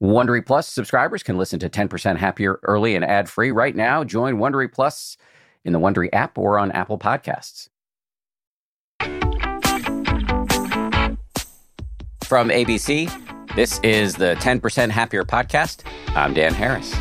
Wondery Plus subscribers can listen to 10% Happier early and ad-free right now. Join Wondery Plus in the Wondery app or on Apple Podcasts. From ABC, this is the 10% Happier podcast. I'm Dan Harris.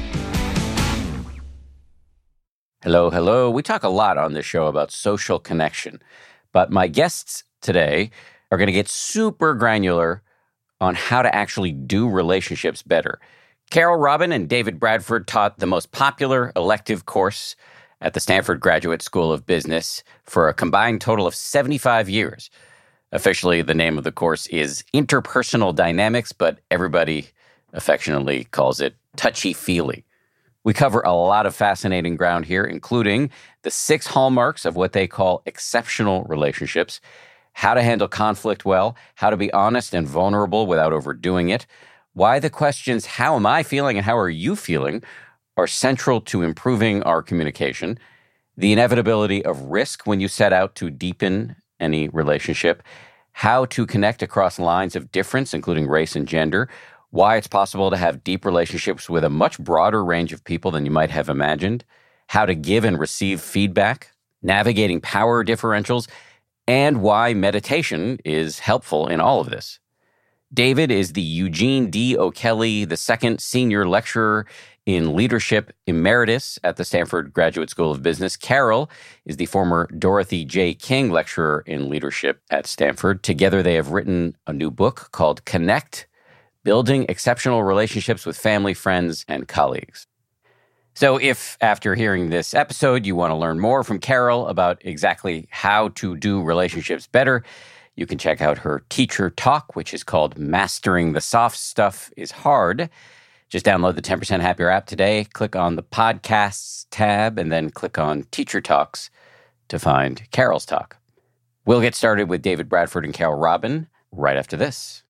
Hello. We talk a lot on this show about social connection, but my guests today are going to get super granular on how to actually do relationships better. Carol Robin and David Bradford taught the most popular elective course at the Stanford Graduate School of Business for a combined total of 75 years. Officially, the name of the course is Interpersonal Dynamics, but everybody affectionately calls it touchy-feely. We cover a lot of fascinating ground here, including the 6 hallmarks of what they call exceptional relationships, how to handle conflict well, how to be honest and vulnerable without overdoing it, why the questions, how am I feeling and how are you feeling, are central to improving our communication, the inevitability of risk when you set out to deepen any relationship, how to connect across lines of difference, including race and gender, why it's possible to have deep relationships with a much broader range of people than you might have imagined, how to give and receive feedback, navigating power differentials, and why meditation is helpful in all of this. David is the Eugene D. O'Kelly II Senior Lecturer in Leadership Emeritus at the Stanford Graduate School of Business. Carol is the former Dorothy J. King Lecturer in Leadership at Stanford. Together, they have written a new book called Connect, Building Exceptional Relationships with Family, Friends, and Colleagues. So if, after hearing this episode, you want to learn more from Carol about exactly how to do relationships better, you can check out her teacher talk, which is called Mastering the Soft Stuff is Hard. Just download the 10% Happier app today, click on the Podcasts tab, and then click on Teacher Talks to find Carol's talk. We'll get started with David Bradford and Carol Robin right after this.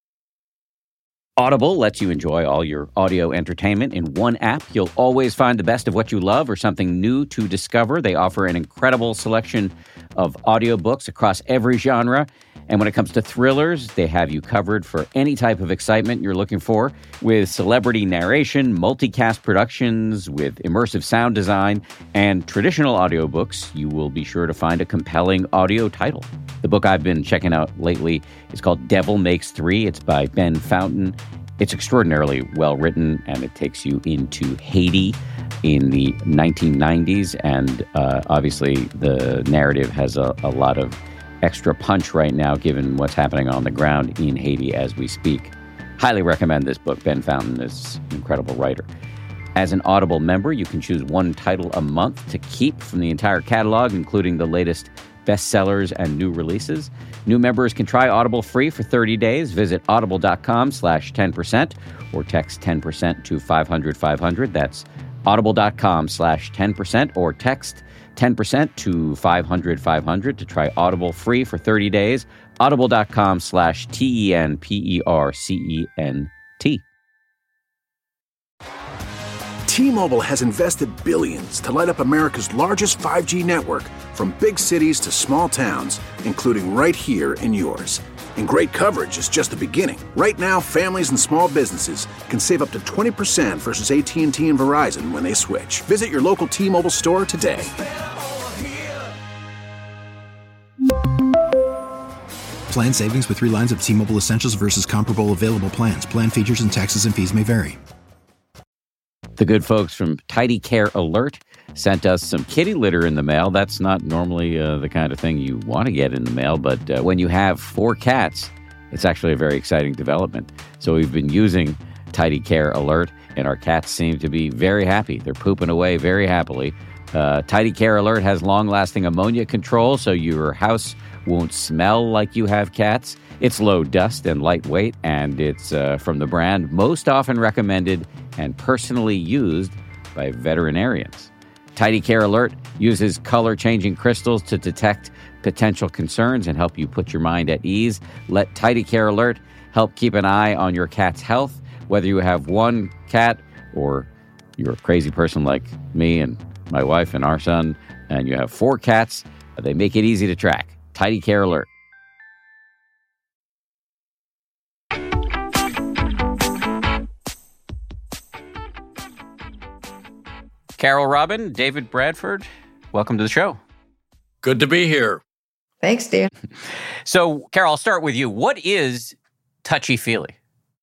Audible lets you enjoy all your audio entertainment in one app. You'll always find the best of what you love or something new to discover. They offer an incredible selection of audiobooks across every genre. And when it comes to thrillers, they have you covered for any type of excitement you're looking for. With celebrity narration, multicast productions, with immersive sound design, and traditional audiobooks, you will be sure to find a compelling audio title. The book I've been checking out lately is called Devil Makes Three. It's by Ben Fountain. It's extraordinarily well written, and it takes you into Haiti in the 1990s. And obviously, the narrative has a lot of extra punch right now, given what's happening on the ground in Haiti as we speak. Highly recommend this book. Ben Fountain is an incredible writer. As an Audible member, you can choose one title a month to keep from the entire catalog, including the latest bestsellers and new releases. New members can try Audible free for 30 days. Visit audible.com/10% or text 10% to 500-500. That's audible.com/10% or text 10% to 500-500 to try Audible free for 30 days. Audible.com/TENPERCENT. T-Mobile has invested billions to light up America's largest 5G network, from big cities to small towns, including right here in yours. And great coverage is just the beginning. Right now, families and small businesses can save up to 20% versus AT&T and Verizon when they switch. Visit your local T-Mobile store today. Plan savings with 3 lines of T-Mobile Essentials versus comparable available plans. Plan features and taxes and fees may vary. The good folks from Tidy Care Alert sent us some kitty litter in the mail. That's not normally the kind of thing you want to get in the mail, but when you have 4 cats, it's actually a very exciting development. So we've been using Tidy Care Alert, and our cats seem to be very happy. They're pooping away very happily. Tidy Care Alert has long-lasting ammonia control, so your house won't smell like you have cats. It's low dust and lightweight, and it's from the brand most often recommended and personally used by veterinarians. Tidy Care Alert uses color-changing crystals to detect potential concerns and help you put your mind at ease. Let Tidy Care Alert help keep an eye on your cat's health, whether you have one cat or you're a crazy person like me and my wife and our son, and you have 4 cats. They make it easy to track. Tidy Care Alert. Carol Robin, David Bradford, welcome to the show. Good to be here. Thanks, Dan. So, Carol, I'll start with you. What is touchy-feely?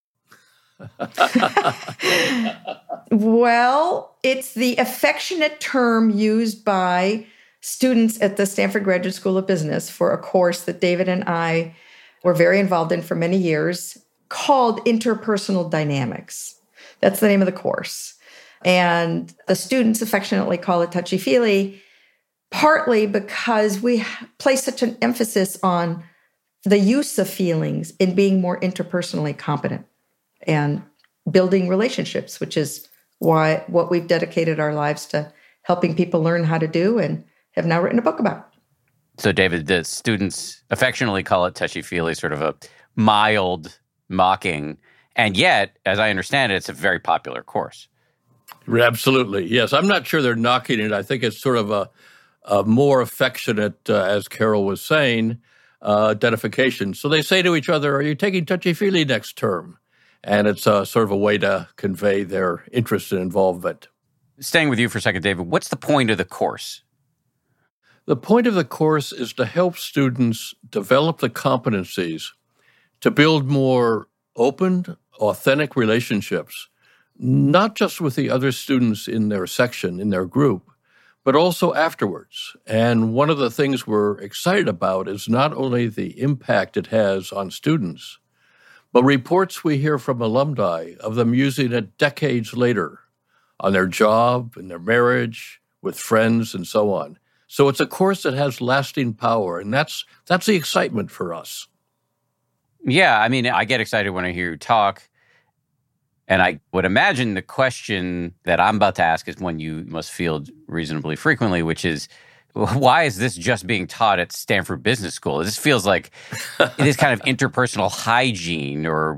Well, it's the affectionate term used by students at the Stanford Graduate School of Business for a course that David and I were very involved in for many years called Interpersonal Dynamics. That's the name of the course. And the students affectionately call it touchy-feely, partly because we place such an emphasis on the use of feelings in being more interpersonally competent and building relationships, which is what we've dedicated our lives to helping people learn how to do and have now written a book about. So, David, the students affectionately call it touchy-feely, sort of a mild mocking, and yet, as I understand it, it's a very popular course. Absolutely, yes. I'm not sure they're knocking it. I think it's sort of a more affectionate, as Carol was saying, identification. So they say to each other, are you taking touchy-feely next term? And it's sort of a way to convey their interest and involvement. Staying with you for a second, David, what's the point of the course? The point of the course is to help students develop the competencies to build more open, authentic relationships, not just with the other students in their section, in their group, but also afterwards. And one of the things we're excited about is not only the impact it has on students, but reports we hear from alumni of them using it decades later on their job, in their marriage, with friends, and so on. So it's a course that has lasting power, and that's the excitement for us. Yeah, I mean, I get excited when I hear you talk, and I would imagine the question that I'm about to ask is one you must field reasonably frequently, which is, why is this just being taught at Stanford Business School? This feels like it is kind of interpersonal hygiene or,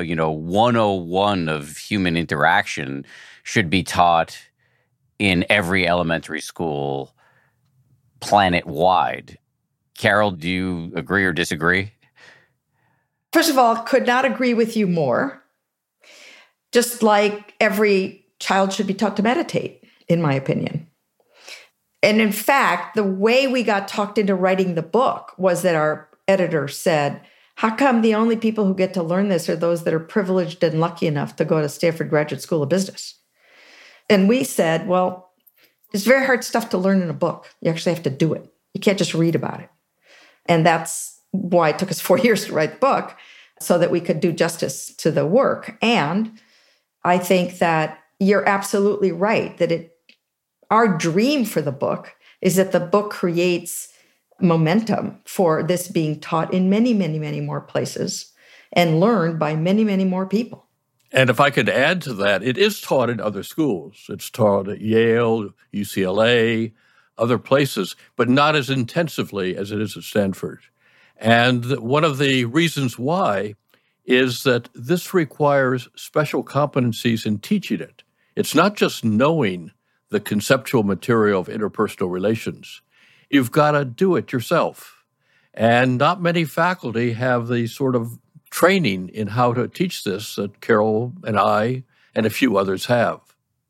101 of human interaction should be taught in every elementary school planet-wide. Carol, do you agree or disagree? First of all, could not agree with you more. Just like every child should be taught to meditate, in my opinion. And in fact, the way we got talked into writing the book was that our editor said, how come the only people who get to learn this are those that are privileged and lucky enough to go to Stanford Graduate School of Business? And we said, well, it's very hard stuff to learn in a book. You actually have to do it. You can't just read about it. And that's why it took us 4 years to write the book, so that we could do justice to the work. And I think that you're absolutely right, that our dream for the book is that the book creates momentum for this being taught in many, many, many more places and learned by many, many more people. And if I could add to that, it is taught in other schools. It's taught at Yale, UCLA, other places, but not as intensively as it is at Stanford. And one of the reasons why is that this requires special competencies in teaching it. It's not just knowing the conceptual material of interpersonal relations. You've got to do it yourself. And not many faculty have the sort of training in how to teach this that Carol and I and a few others have.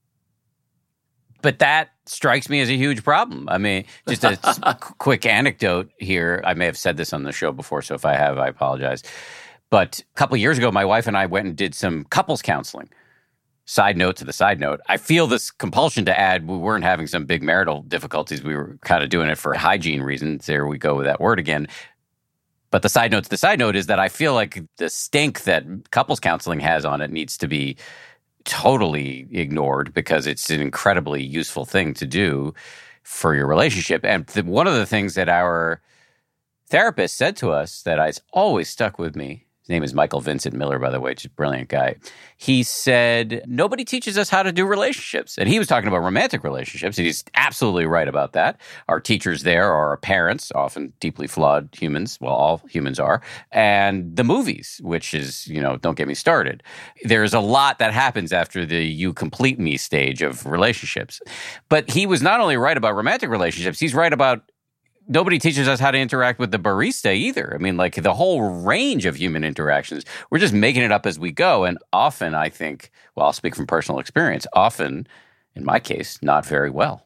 But that strikes me as a huge problem. I mean, just a quick anecdote here. I may have said this on the show before, so if I have, I apologize. But a couple of years ago, my wife and I went and did some couples counseling. Side note to the side note, I feel this compulsion to add we weren't having some big marital difficulties. We were kind of doing it for hygiene reasons. There we go with that word again. But the side note to the side note is that I feel like the stink that couples counseling has on it needs to be totally ignored because it's an incredibly useful thing to do for your relationship. And one of the things that our therapist said to us that has always stuck with me, his name is Michael Vincent Miller, by the way, just a brilliant guy. He said, nobody teaches us how to do relationships. And he was talking about romantic relationships, and he's absolutely right about that. Our teachers there are our parents, often deeply flawed humans. Well, all humans are. And the movies, which is, don't get me started. There's a lot that happens after the you complete me stage of relationships. But he was not only right about romantic relationships, he's right about nobody teaches us how to interact with the barista either. I mean, like the whole range of human interactions, we're just making it up as we go. And often I think, well, I'll speak from personal experience, often in my case, not very well.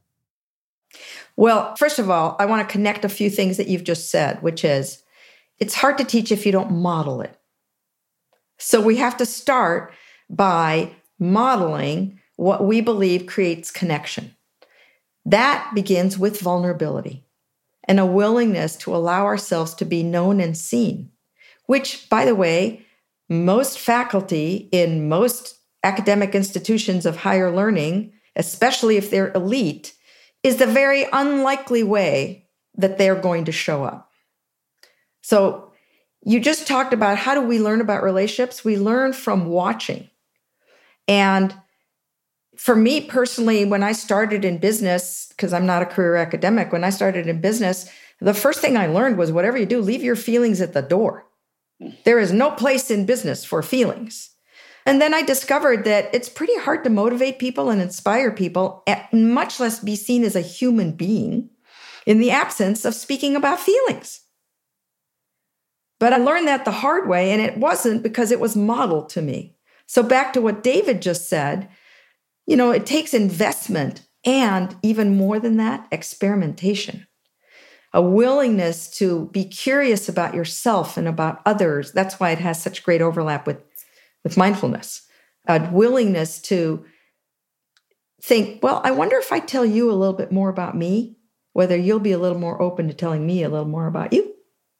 Well, first of all, I want to connect a few things that you've just said, which is it's hard to teach if you don't model it. So we have to start by modeling what we believe creates connection. That begins with vulnerability and a willingness to allow ourselves to be known and seen, which, by the way, most faculty in most academic institutions of higher learning, especially if they're elite, is the very unlikely way that they're going to show up. So you just talked about how do we learn about relationships? We learn from watching. And for me personally, when I started in business, because I'm not a career academic, when I started in business, the first thing I learned was whatever you do, leave your feelings at the door. There is no place in business for feelings. And then I discovered that it's pretty hard to motivate people and inspire people, much less be seen as a human being, in the absence of speaking about feelings. But I learned that the hard way, and it wasn't because it was modeled to me. So back to what David just said, it takes investment and, even more than that, experimentation. A willingness to be curious about yourself and about others. That's why it has such great overlap with mindfulness. A willingness to think, well, I wonder if I tell you a little bit more about me, whether you'll be a little more open to telling me a little more about you.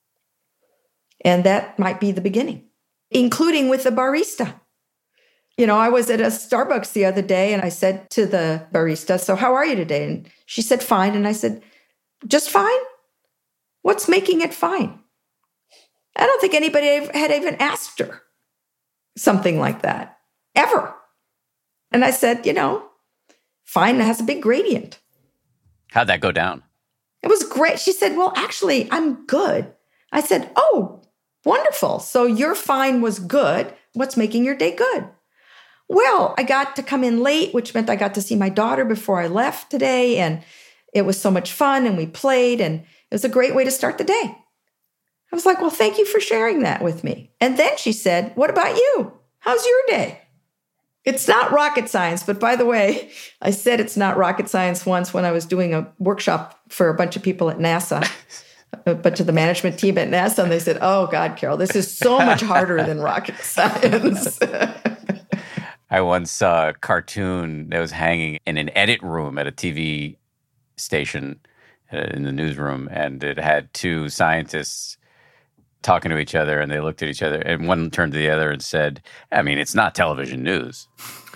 And that might be the beginning, including with the barista. I was at a Starbucks the other day and I said to the barista, so how are you today? And she said, fine. And I said, just fine? What's making it fine? I don't think anybody had even asked her something like that, ever. And I said, fine has a big gradient. How'd that go down? It was great. She said, well, actually, I'm good. I said, oh, wonderful. So your fine was good. What's making your day good? Well, I got to come in late, which meant I got to see my daughter before I left today. And it was so much fun and we played and it was a great way to start the day. I was like, well, thank you for sharing that with me. And then she said, what about you? How's your day? It's not rocket science. But by the way, I said it's not rocket science once when I was doing a workshop for a bunch of people at NASA, a bunch of the management team at NASA. And they said, oh God, Carol, this is so much harder than rocket science. I once saw a cartoon that was hanging in an edit room at a TV station in the newsroom, and it had two scientists talking to each other, and they looked at each other, and one turned to the other and said, it's not television news.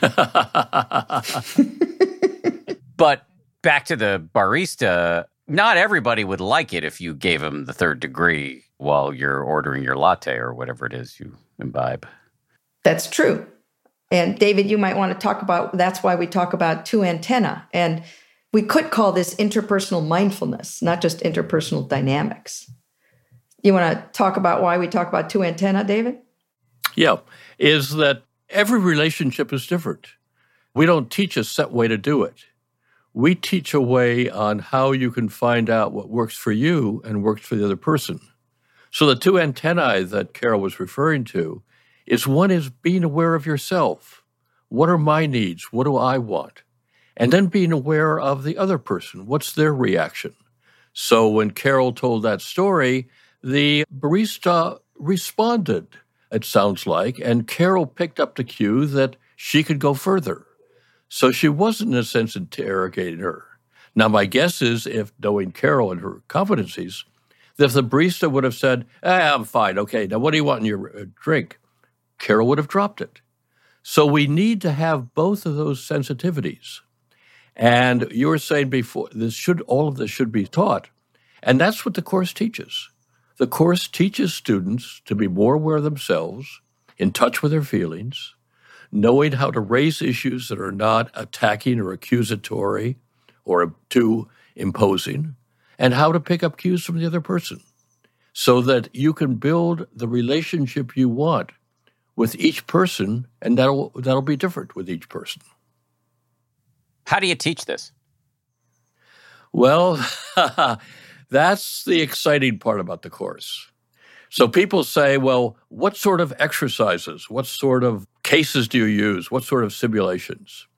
But back to the barista, not everybody would like it if you gave them the third degree while you're ordering your latte or whatever it is you imbibe. That's true. And David, you might want to talk about, that's why we talk about two antennae. And we could call this interpersonal mindfulness, not just interpersonal dynamics. You want to talk about why we talk about two antennae, David? Yeah, is that every relationship is different. We don't teach a set way to do it. We teach a way on how you can find out what works for you and works for the other person. So the two antennae that Carol was referring to is one is being aware of yourself. What are my needs? What do I want? And then being aware of the other person. What's their reaction? So when Carol told that story, the barista responded, it sounds like, and Carol picked up the cue that she could go further. So she wasn't, in a sense, interrogating her. Now, my guess is, if knowing Carol and her competencies, that if the barista would have said, I'm fine, okay, now what do you want in your drink? Carol would have dropped it. So we need to have both of those sensitivities. And you were saying before, all of this should be taught. And that's what the course teaches. The course teaches students to be more aware of themselves, in touch with their feelings, knowing how to raise issues that are not attacking or accusatory or too imposing, and how to pick up cues from the other person so that you can build the relationship you want with each person, and that'll be different with each person. How do you teach this? Well, that's the exciting part about the course. So people say, well, what sort of exercises, what sort of cases do you use, what sort of simulations?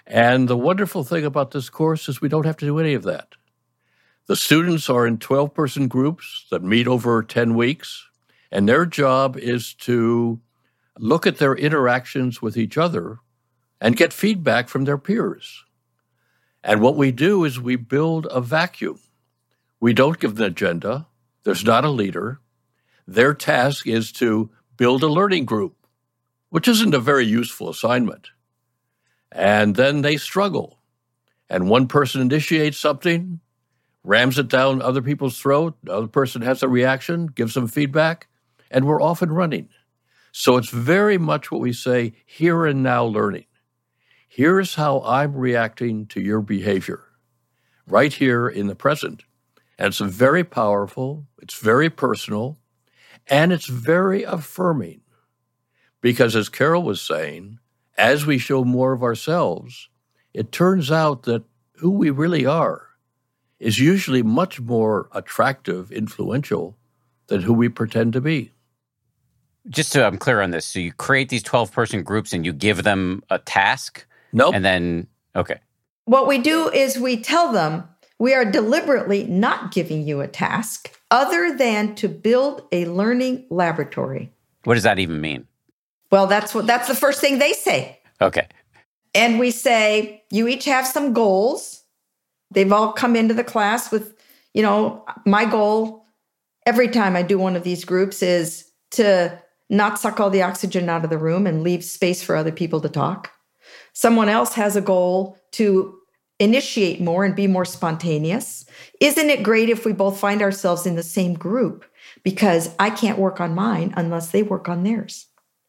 And the wonderful thing about this course is we don't have to do any of that. The students are in 12-person groups that meet over 10 weeks, and their job is to look at their interactions with each other and get feedback from their peers. And what we do is we build a vacuum. We don't give an agenda. There's not a leader. Their task is to build a learning group, which isn't a very useful assignment. And then they struggle. And one person initiates something, rams it down other people's throat, the other person has a reaction, gives them feedback, and we're off and running. So it's very much what we say, here and now learning. Here's how I'm reacting to your behavior, right here in the present. And it's very powerful, it's very personal, and it's very affirming. Because as Carol was saying, as we show more of ourselves, it turns out that who we really are is usually much more attractive, influential than who we pretend to be. Just so I'm clear on this, so you create these 12-person groups and you give them a task? Nope. And then, okay. What we do is we tell them, we are deliberately not giving you a task other than to build a learning laboratory. What does that even mean? Well, that's the first thing they say. Okay. And we say, you each have some goals. They've all come into the class with, my goal every time I do one of these groups is to not suck all the oxygen out of the room and leave space for other people to talk. Someone else has a goal to initiate more and be more spontaneous. Isn't it great if we both find ourselves in the same group? Because I can't work on mine unless they work on theirs.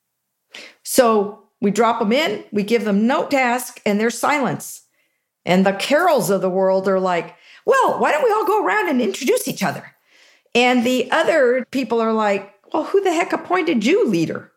So we drop them in, we give them no task, and there's silence. And the Carols of the world are like, well, why don't we all go around and introduce each other? And the other people are like, well, who the heck appointed you leader?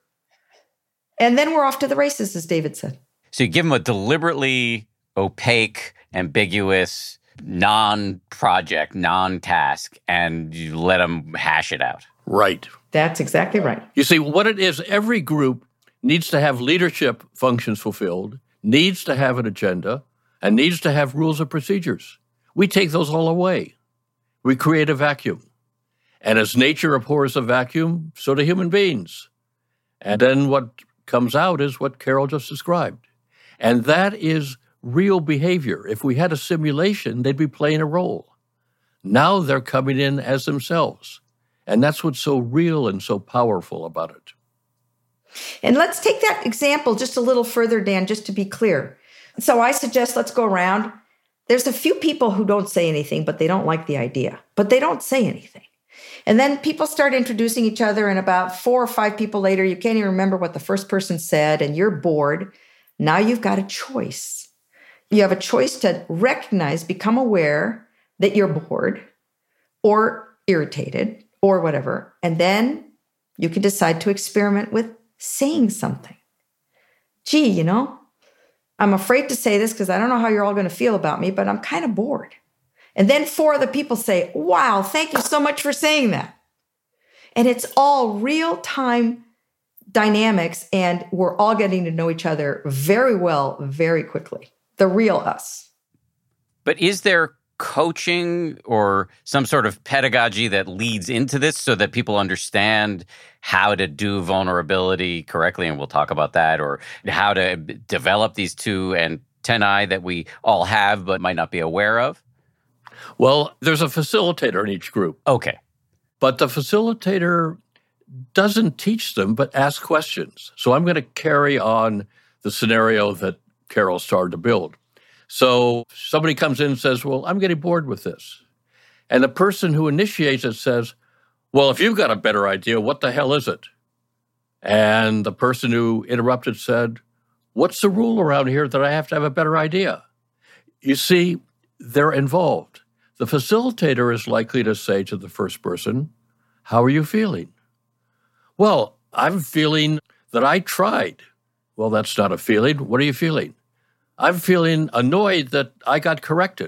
And then we're off to the races, as David said. So you give them a deliberately opaque, ambiguous, non-project, non-task, and you let them hash it out. Right. That's exactly right. You see, what it is, every group needs to have leadership functions fulfilled, needs to have an agenda, and needs to have rules and procedures. We take those all away. We create a vacuum. And as nature abhors a vacuum, so do human beings. And then what comes out is what Carol just described. And that is real behavior. If we had a simulation, they'd be playing a role. Now they're coming in as themselves. And that's what's so real and so powerful about it. And let's take that example just a little further, Dan, just to be clear. So I suggest let's go around. There's a few people who don't say anything, but they don't like the idea. But they don't say anything. And then people start introducing each other, and about 4 or 5 people later, you can't even remember what the first person said, and you're bored. Now you've got a choice. You have a choice to recognize, become aware that you're bored or irritated or whatever. And then you can decide to experiment with saying something. Gee, I'm afraid to say this because I don't know how you're all going to feel about me, but I'm kind of bored. And then 4 other people say, wow, thank you so much for saying that. And it's all real-time dynamics, and we're all getting to know each other very well, very quickly. The real us. But is there coaching or some sort of pedagogy that leads into this so that people understand how to do vulnerability correctly? And we'll talk about that, or how to develop these 2 antennae that we all have but might not be aware of? Well, there's a facilitator in each group. Okay. But the facilitator doesn't teach them, but asks questions. So I'm going to carry on the scenario that Carol started to build. So somebody comes in and says, well, I'm getting bored with this. And the person who initiates it says, well, if you've got a better idea, what the hell is it? And the person who interrupted said, what's the rule around here that I have to have a better idea? You see, they're involved. The facilitator is likely to say to the first person, how are you feeling? Well, I'm feeling that I tried. Well, that's not a feeling. What are you feeling? I'm feeling annoyed that I got corrected.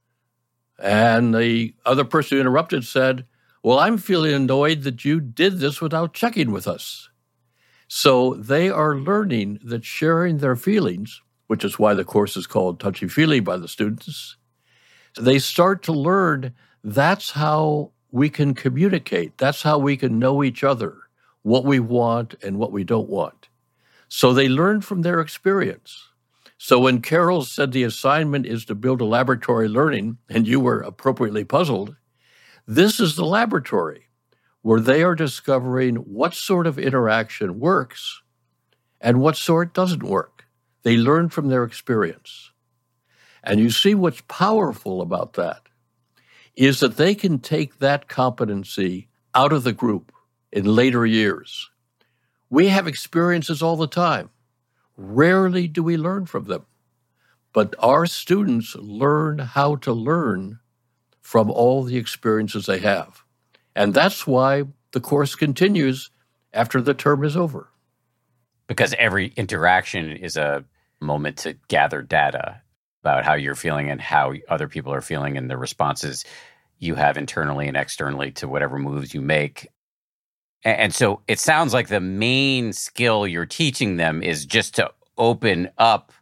And the other person who interrupted said, well, I'm feeling annoyed that you did this without checking with us. So they are learning that sharing their feelings which is why the course is called Touchy-Feely by the students. They start to learn that's how we can communicate. That's how we can know each other, what we want and what we don't want. So they learn from their experience. So when Carol said the assignment is to build a laboratory learning, and you were appropriately puzzled, this is the laboratory where they are discovering what sort of interaction works and what sort doesn't work. They learn from their experience. And you see what's powerful about that is that they can take that competency out of the group in later years. We have experiences all the time. Rarely do we learn from them. But our students learn how to learn from all the experiences they have. And that's why the course continues after the term is over. Because every interaction is a moment to gather data about how you're feeling and how other people are feeling and the responses you have internally and externally to whatever moves you make. And so it sounds like the main skill you're teaching them is just to open up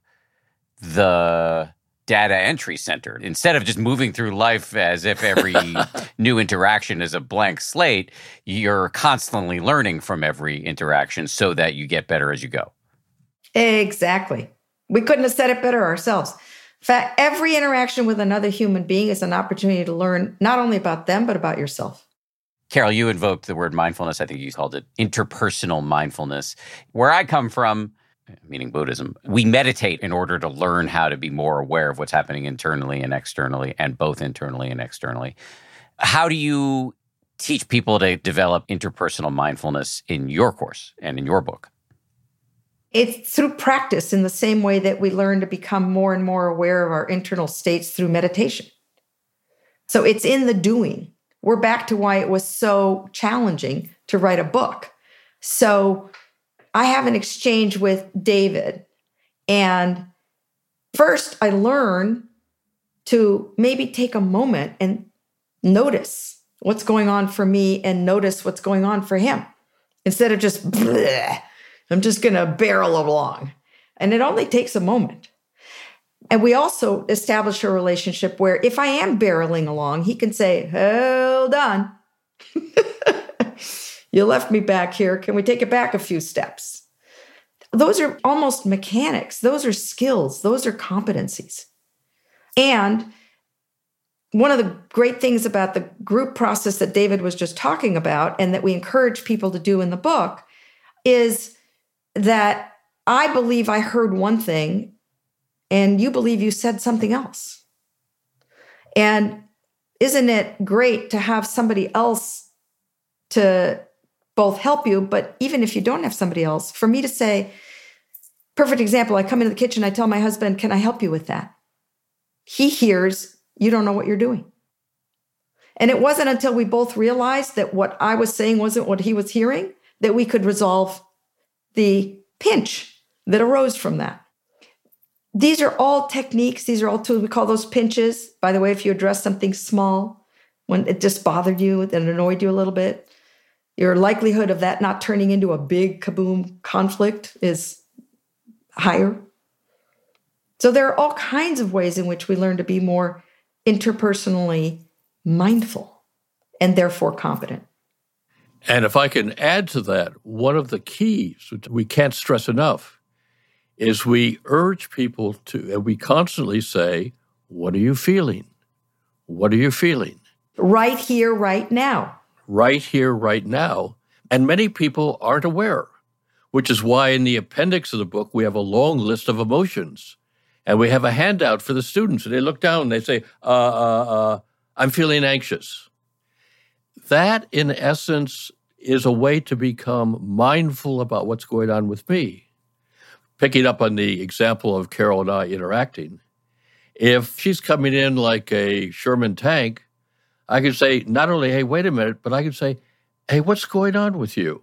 the data entry center. Instead of just moving through life as if every new interaction is a blank slate, you're constantly learning from every interaction so that you get better as you go. Exactly. We couldn't have said it better ourselves. In fact, every interaction with another human being is an opportunity to learn not only about them, but about yourself. Carol, you invoked the word mindfulness. I think you called it interpersonal mindfulness. Where I come from, meaning Buddhism, we meditate in order to learn how to be more aware of what's happening internally and externally, and both internally and externally. How do you teach people to develop interpersonal mindfulness in your course and in your book? It's through practice, in the same way that we learn to become more and more aware of our internal states through meditation. So it's in the doing. We're back to why it was so challenging to write a book. So I have an exchange with David, and first I learn to maybe take a moment and notice what's going on for me and notice what's going on for him, instead of just, bleh, I'm just going to barrel along. And it only takes a moment. And we also established a relationship where if I am barreling along, he can say, hold on. You left me back here. Can we take it back a few steps? Those are almost mechanics. Those are skills. Those are competencies. And one of the great things about the group process that David was just talking about, and that we encourage people to do in the book, is that I believe I heard one thing and you believe you said something else. And isn't it great to have somebody else to both help you, but even if you don't have somebody else, for me to say, perfect example, I come into the kitchen, I tell my husband, can I help you with that? He hears, you don't know what you're doing. And it wasn't until we both realized that what I was saying wasn't what he was hearing that we could resolve the pinch that arose from that. These are all techniques. These are all tools. We call those pinches. By the way, if you address something small, when it just bothered you and annoyed you a little bit, your likelihood of that not turning into a big kaboom conflict is higher. So there are all kinds of ways in which we learn to be more interpersonally mindful and therefore competent. And if I can add to that, one of the keys, which we can't stress enough, is we urge people to, and we constantly say, what are you feeling? What are you feeling? Right here, right now. Right here, right now. And many people aren't aware, which is why in the appendix of the book, we have a long list of emotions. And we have a handout for the students. And they look down and they say, I'm feeling anxious. That, in essence, is a way to become mindful about what's going on with me. Picking up on the example of Carol and I interacting, if she's coming in like a Sherman tank, I can say not only, hey, wait a minute, but I can say, hey, what's going on with you?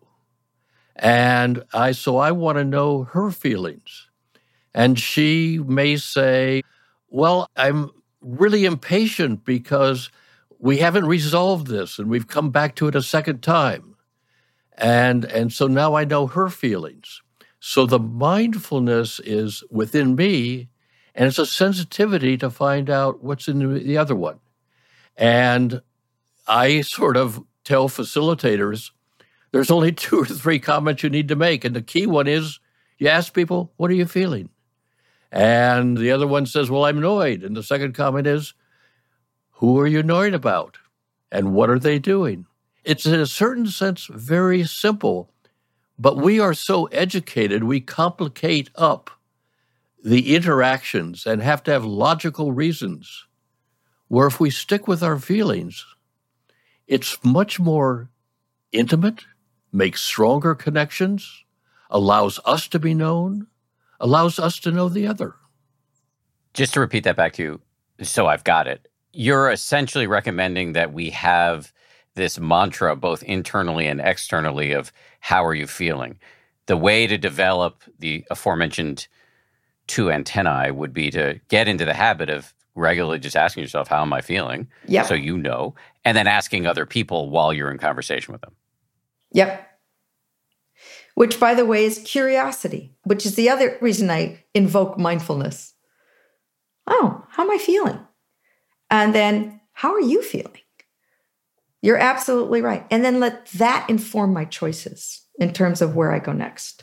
And so I want to know her feelings. And she may say, well, I'm really impatient because we haven't resolved this and we've come back to it a second time. And so now I know her feelings. So the mindfulness is within me, and it's a sensitivity to find out what's in the other one. And I sort of tell facilitators, there's only 2 or 3 comments you need to make. And the key one is you ask people, what are you feeling? And the other one says, well, I'm annoyed. And the second comment is, who are you annoyed about? And what are they doing? It's in a certain sense very simple, but we are so educated, we complicate up the interactions and have to have logical reasons. Where if we stick with our feelings, it's much more intimate, makes stronger connections, allows us to be known, allows us to know the other. Just to repeat that back to you, so I've got it. You're essentially recommending that we have this mantra both internally and externally of how are you feeling? The way to develop the aforementioned 2 antennae would be to get into the habit of regularly just asking yourself, how am I feeling? Yep. So you know, and then asking other people while you're in conversation with them. Yep. Which, by the way, is curiosity, which is the other reason I invoke mindfulness. Oh, how am I feeling? And then, how are you feeling? You're absolutely right. And then let that inform my choices in terms of where I go next.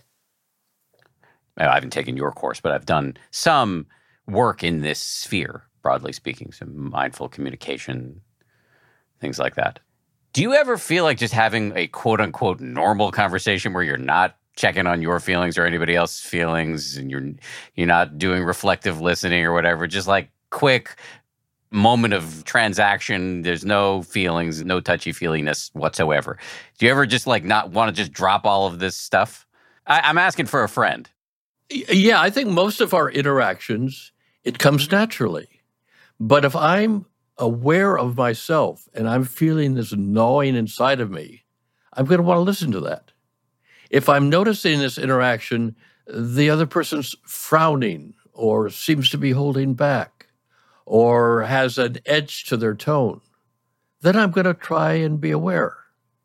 I haven't taken your course, but I've done some work in this sphere, broadly speaking, some mindful communication, things like that. Do you ever feel like just having a quote-unquote normal conversation where you're not checking on your feelings or anybody else's feelings and you're not doing reflective listening or whatever, just like quick moment of transaction, there's no feelings, no touchy-feeliness whatsoever. Do you ever just like not want to just drop all of this stuff? I'm asking for a friend. Yeah, I think most of our interactions, it comes naturally. But if I'm aware of myself and I'm feeling this gnawing inside of me, I'm going to want to listen to that. If I'm noticing this interaction, the other person's frowning or seems to be holding back or has an edge to their tone, then I'm going to try and be aware.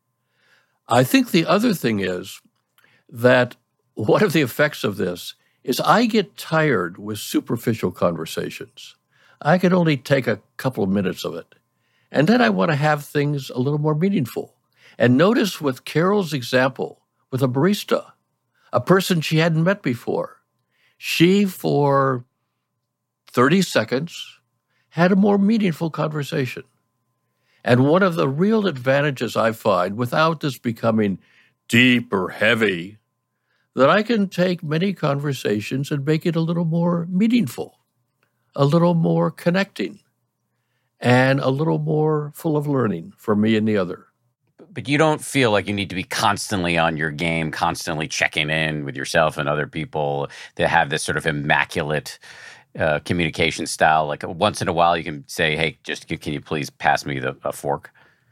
I think the other thing is that one of the effects of this is I get tired with superficial conversations. I can only take a couple of minutes of it. And then I want to have things a little more meaningful. And notice with Carol's example, with a barista, a person she hadn't met before, she, for 30 seconds, had a more meaningful conversation. And one of the real advantages I find, without this becoming deep or heavy, that I can take many conversations and make it a little more meaningful, a little more connecting, and a little more full of learning for me and the other. But you don't feel like you need to be constantly on your game, constantly checking in with yourself and other people that have this sort of immaculate communication style. Like once in a while you can say, hey, just can you please pass me a fork?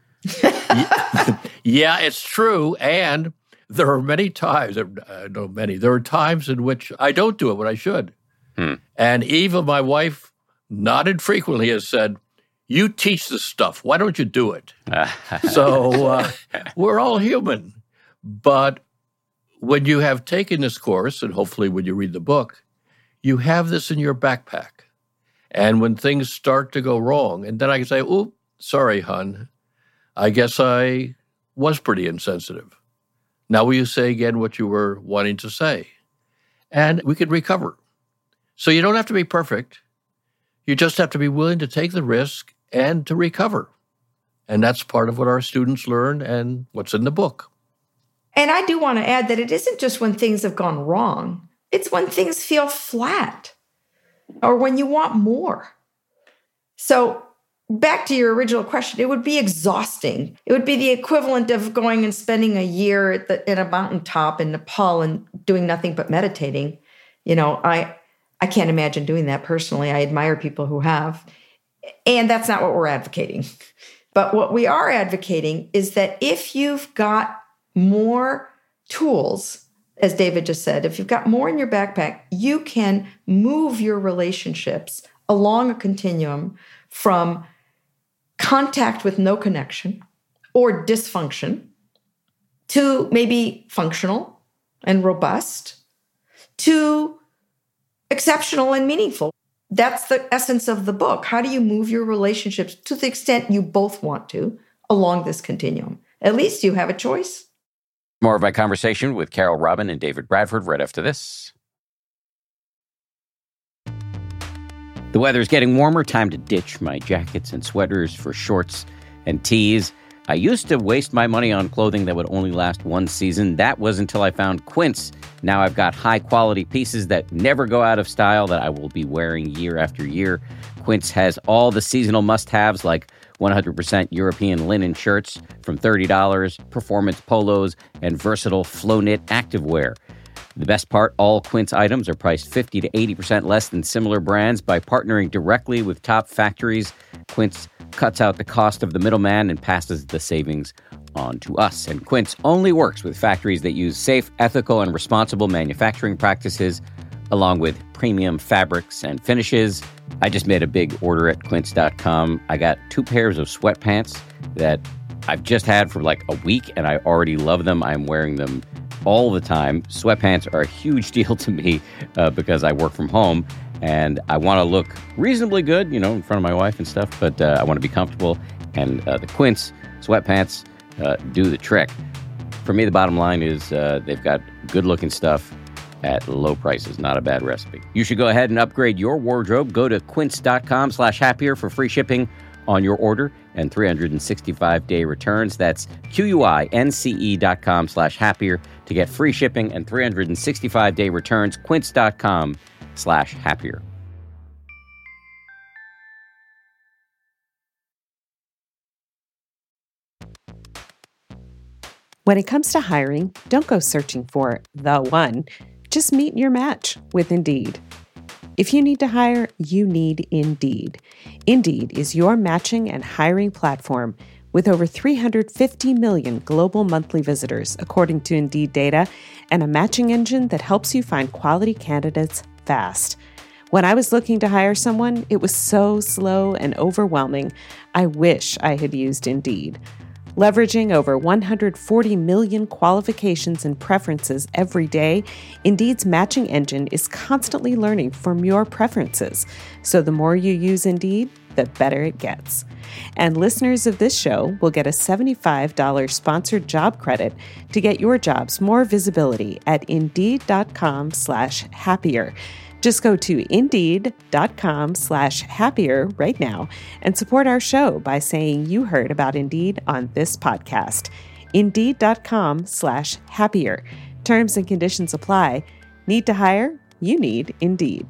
Yeah, it's true. And there are many times, there are times in which I don't do it when I should. And Eva, my wife, not infrequently has said, you teach this stuff. Why don't you do it? So we're all human. But when you have taken this course, and hopefully when you read the book, you have this in your backpack. And when things start to go wrong, and then I can say, oh, sorry, hon, I guess I was pretty insensitive. Now will you say again what you were wanting to say? And we can recover. So you don't have to be perfect. You just have to be willing to take the risk and to recover. And that's part of what our students learn and what's in the book. And I do want to add that it isn't just when things have gone wrong. It's when things feel flat or when you want more. So back to your original question, it would be exhausting. It would be the equivalent of going and spending a year at a mountaintop in Nepal and doing nothing but meditating. You know, I can't imagine doing that personally. I admire people who have. And that's not what we're advocating. But what we are advocating is that if you've got more tools, as David just said, if you've got more in your backpack, you can move your relationships along a continuum from contact with no connection or dysfunction to maybe functional and robust to exceptional and meaningful. That's the essence of the book. How do you move your relationships to the extent you both want to along this continuum? At least you have a choice. More of my conversation with Carol Robin and David Bradford right after this. The weather's getting warmer. Time to ditch my jackets and sweaters for shorts and tees. I used to waste my money on clothing that would only last one season. That was until I found Quince. Now I've got high-quality pieces that never go out of style that I will be wearing year after year. Quince has all the seasonal must-haves like 100% European linen shirts from $30, performance polos, and versatile flow-knit activewear. The best part, all Quince items are priced 50 to 80% less than similar brands. By partnering directly with top factories, Quince cuts out the cost of the middleman and passes the savings on to us. And Quince only works with factories that use safe, ethical, and responsible manufacturing practices, along with premium fabrics and finishes. I just made a big order at quince.com. I got 2 pairs of sweatpants that I've just had for like a week, and I already love them. I'm wearing them all the time. Sweatpants are a huge deal to me because I work from home and I want to look reasonably good, in front of my wife and stuff, but I want to be comfortable. And the Quince sweatpants do the trick. For me, the bottom line is they've got good-looking stuff at low prices. Not a bad recipe. You should go ahead and upgrade your wardrobe. Go to quince.com/happier for free shipping on your order and 365-day returns. That's QUINCE.com/happier to get free shipping and 365-day returns. Quince.com/happier. When it comes to hiring, don't go searching for the one. Just meet your match with Indeed. If you need to hire, you need Indeed. Indeed is your matching and hiring platform with over 350 million global monthly visitors, according to Indeed data, and a matching engine that helps you find quality candidates fast. When I was looking to hire someone, it was so slow and overwhelming. I wish I had used Indeed. Leveraging over 140 million qualifications and preferences every day, Indeed's matching engine is constantly learning from your preferences. So the more you use Indeed, the better it gets. And listeners of this show will get a $75 sponsored job credit to get your jobs more visibility at Indeed.com/happier. Just go to Indeed.com/happier right now and support our show by saying you heard about Indeed on this podcast. Indeed.com/happier. Terms and conditions apply. Need to hire? You need Indeed.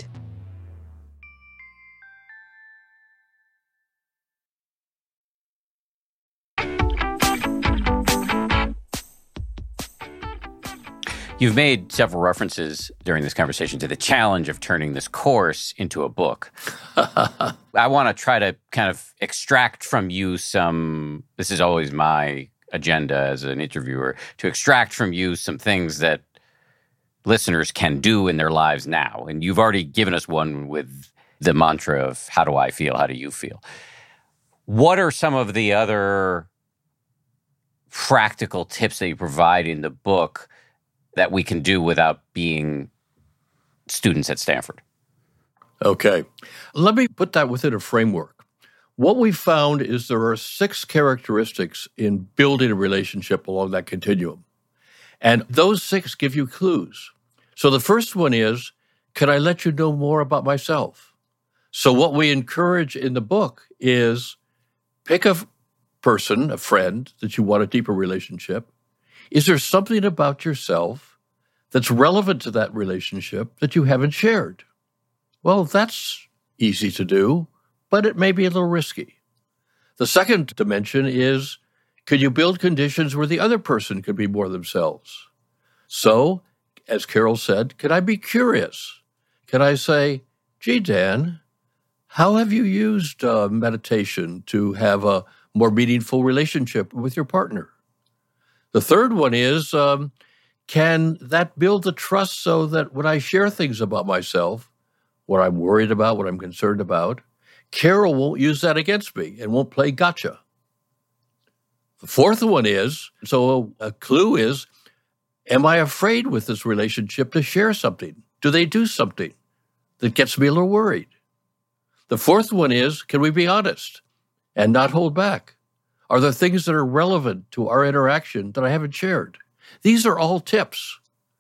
You've made several references during this conversation to the challenge of turning this course into a book. I want to try to kind of extract from you this is always my agenda as an interviewer, to extract from you some things that listeners can do in their lives now. And you've already given us one with the mantra of, how do I feel? How do you feel? What are some of the other practical tips that you provide in the book that we can do without being students at Stanford? Okay. Let me put that within a framework. What we found is there are 6 characteristics in building a relationship along that continuum. And those 6 give you clues. So the first one is, can I let you know more about myself? So what we encourage in the book is pick a person, a friend, that you want a deeper relationship. Is there something about yourself that's relevant to that relationship that you haven't shared? Well, that's easy to do, but it may be a little risky. The second dimension is, could you build conditions where the other person could be more themselves? So, as Carol said, can I be curious? Can I say, gee, Dan, how have you used meditation to have a more meaningful relationship with your partner? The third one is, can that build the trust so that when I share things about myself, what I'm worried about, what I'm concerned about, Carol won't use that against me and won't play gotcha. The fourth one is, so a clue is, am I afraid with this relationship to share something? Do they do something that gets me a little worried? The fourth one is, can we be honest and not hold back? Are there things that are relevant to our interaction that I haven't shared? These are all tips.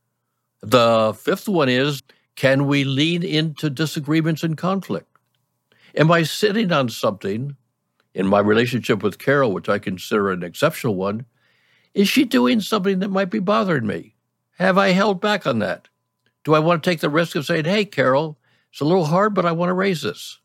The fifth one is, can we lean into disagreements and conflict? Am I sitting on something in my relationship with Carol, which I consider an exceptional one? Is she doing something that might be bothering me? Have I held back on that? Do I want to take the risk of saying, hey, Carol, it's a little hard, but I want to raise this?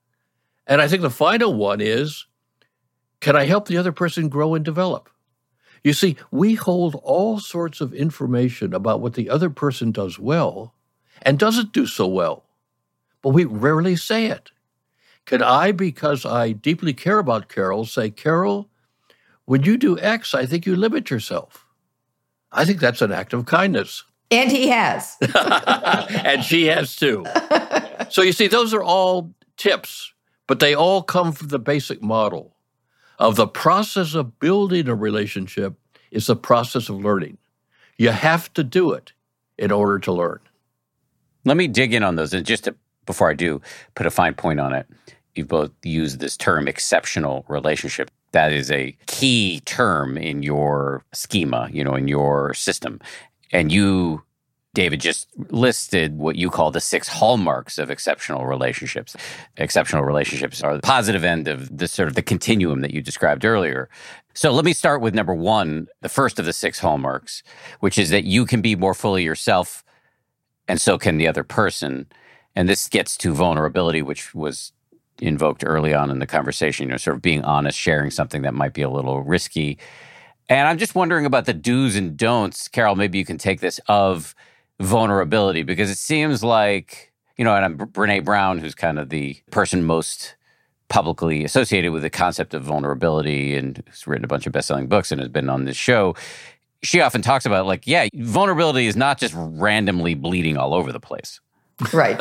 And I think the final one is, can I help the other person grow and develop? You see, we hold all sorts of information about what the other person does well and doesn't do so well, but we rarely say it. Can I, because I deeply care about Carol, say, Carol, when you do X, I think you limit yourself. I think that's an act of kindness. And he has. And she has too. So you see, those are all tips, but they all come from the basic model of the process of building a relationship is the process of learning. You have to do it in order to learn. Let me dig in on those. And before I do, put a fine point on it. You've both used this term, exceptional relationship. That is a key term in your schema, in your system. And you, David, just listed what you call the 6 hallmarks of exceptional relationships. Exceptional relationships are the positive end of the sort of the continuum that you described earlier. So let me start with number 1, the first of the 6 hallmarks, which is that you can be more fully yourself, and so can the other person. And this gets to vulnerability, which was invoked early on in the conversation, sort of being honest, sharing something that might be a little risky. And I'm just wondering about the do's and don'ts. Carol, maybe you can take this of vulnerability, because it seems like, and I'm Brene Brown, who's kind of the person most publicly associated with the concept of vulnerability and who's written a bunch of best-selling books and has been on this show. She often talks about vulnerability is not just randomly bleeding all over the place. Right.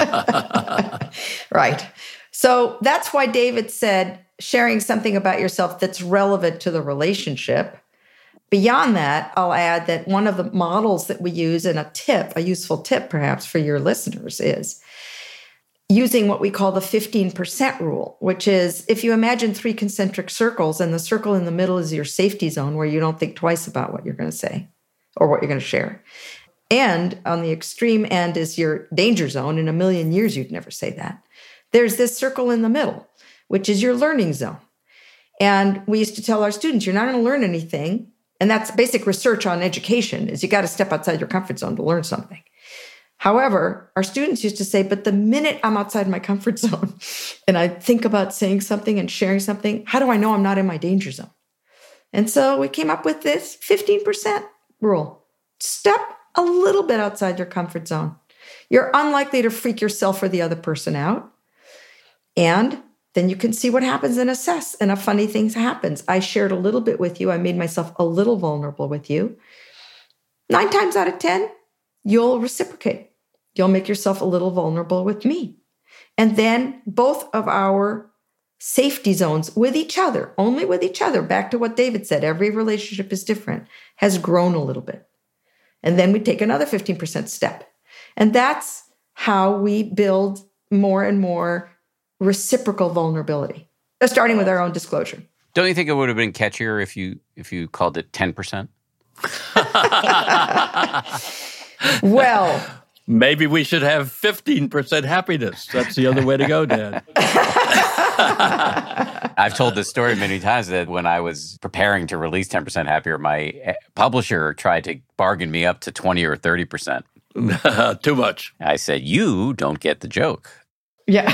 Right. So that's why David said sharing something about yourself that's relevant to the relationship. Beyond that, I'll add that one of the models that we use, and a useful tip perhaps for your listeners, is using what we call the 15% rule, which is if you imagine 3 concentric circles and the circle in the middle is your safety zone where you don't think twice about what you're going to say or what you're going to share. And on the extreme end is your danger zone. In a million years, you'd never say that. There's this circle in the middle, which is your learning zone. And we used to tell our students, you're not going to learn anything. And that's basic research on education, is you got to step outside your comfort zone to learn something. However, our students used to say, but the minute I'm outside my comfort zone and I think about saying something and sharing something, how do I know I'm not in my danger zone? And so we came up with this 15% rule. Step a little bit outside your comfort zone. You're unlikely to freak yourself or the other person out. And then you can see what happens and assess. And a funny thing happens. I shared a little bit with you. I made myself a little vulnerable with you. 9 times out of 10, you'll reciprocate. You'll make yourself a little vulnerable with me. And then both of our safety zones with each other, only with each other, back to what David said, every relationship is different, has grown a little bit. And then we take another 15% step. And that's how we build more and more reciprocal vulnerability, starting with our own disclosure. Don't you think it would have been catchier if you called it 10%? Well, maybe we should have 15% happiness. That's the other way to go, Dan. I've told this story many times that when I was preparing to release 10% Happier, my publisher tried to bargain me up to 20 or 30%. Too much. I said, you don't get the joke. Yeah.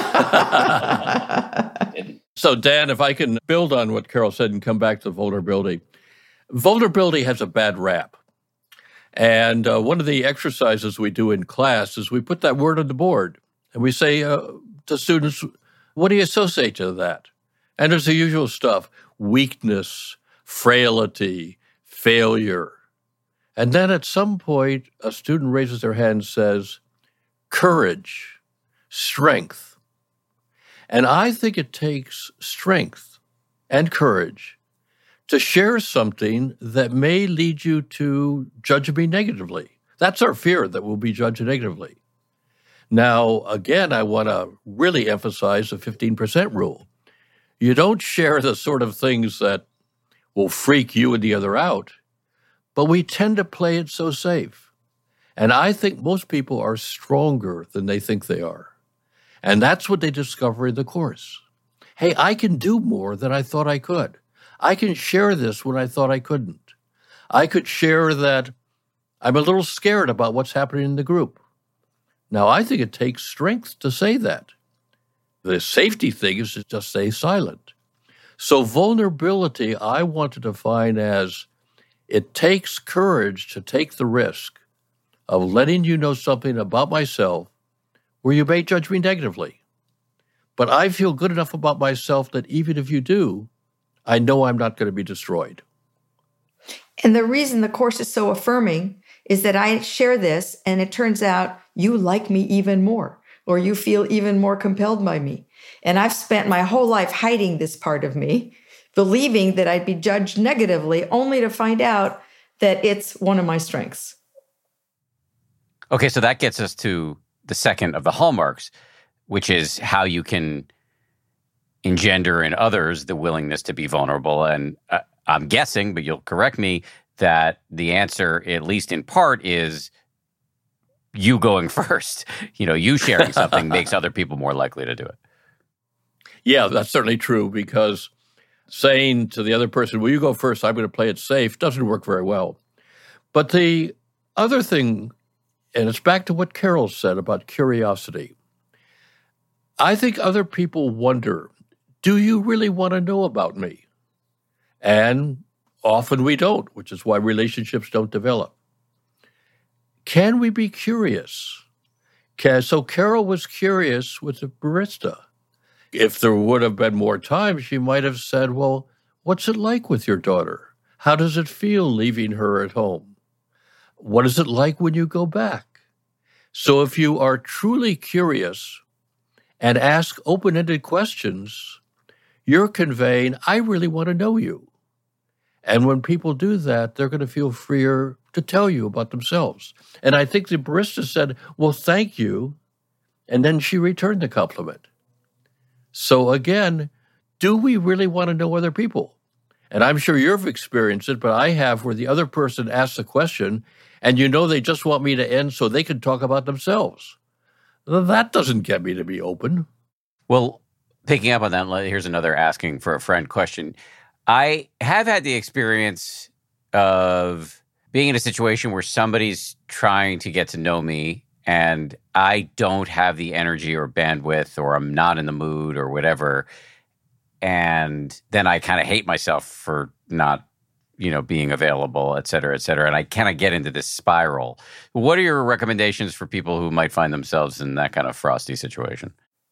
So, Dan, if I can build on what Carol said and come back to vulnerability. Vulnerability has a bad rap. And one of the exercises we do in class is we put that word on the board and we say to students, what do you associate to that? And there's the usual stuff, weakness, frailty, failure. And then at some point, a student raises their hand and says, courage, strength. And I think it takes strength and courage to share something that may lead you to judge me negatively. That's our fear, that we'll be judged negatively. Now, again, I want to really emphasize the 15% rule. You don't share the sort of things that will freak you and the other out, but we tend to play it so safe. And I think most people are stronger than they think they are. And that's what they discover in the course. Hey, I can do more than I thought I could. I can share this when I thought I couldn't. I could share that I'm a little scared about what's happening in the group. Now, I think it takes strength to say that. The safety thing is to just stay silent. So vulnerability, I want to define as it takes courage to take the risk of letting you know something about myself where you may judge me negatively. But I feel good enough about myself that even if you do, I know I'm not going to be destroyed. And the reason the course is so affirming is that I share this and it turns out you like me even more, or you feel even more compelled by me. And I've spent my whole life hiding this part of me, believing that I'd be judged negatively, only to find out that it's one of my strengths. Okay, so that gets us to the second of the hallmarks, which is how you can engender in others the willingness to be vulnerable. And I'm guessing, but you'll correct me, that the answer, at least in part, is you going first. You sharing something makes other people more likely to do it. Yeah, that's certainly true, because saying to the other person, well, you go first, I'm going to play it safe, doesn't work very well. But the other thing, and it's back to what Carol said about curiosity. I think other people wonder, do you really want to know about me? And often we don't, which is why relationships don't develop. Can we be curious? So Carol was curious with the barista. If there would have been more time, she might have said, well, what's it like with your daughter? How does it feel leaving her at home? What is it like when you go back? So if you are truly curious and ask open-ended questions, you're conveying, I really want to know you. And when people do that, they're going to feel freer to tell you about themselves. And I think the barista said, well, thank you. And then she returned the compliment. So again, do we really want to know other people? And I'm sure you've experienced it, but I have, where the other person asks a question and they just want me to end so they can talk about themselves. That doesn't get me to be open. Well, picking up on that, here's another asking for a friend question. I have had the experience of being in a situation where somebody's trying to get to know me and I don't have the energy or bandwidth, or I'm not in the mood or whatever. And then I kind of hate myself for not, being available, et cetera, et cetera. And I kind of get into this spiral. What are your recommendations for people who might find themselves in that kind of frosty situation?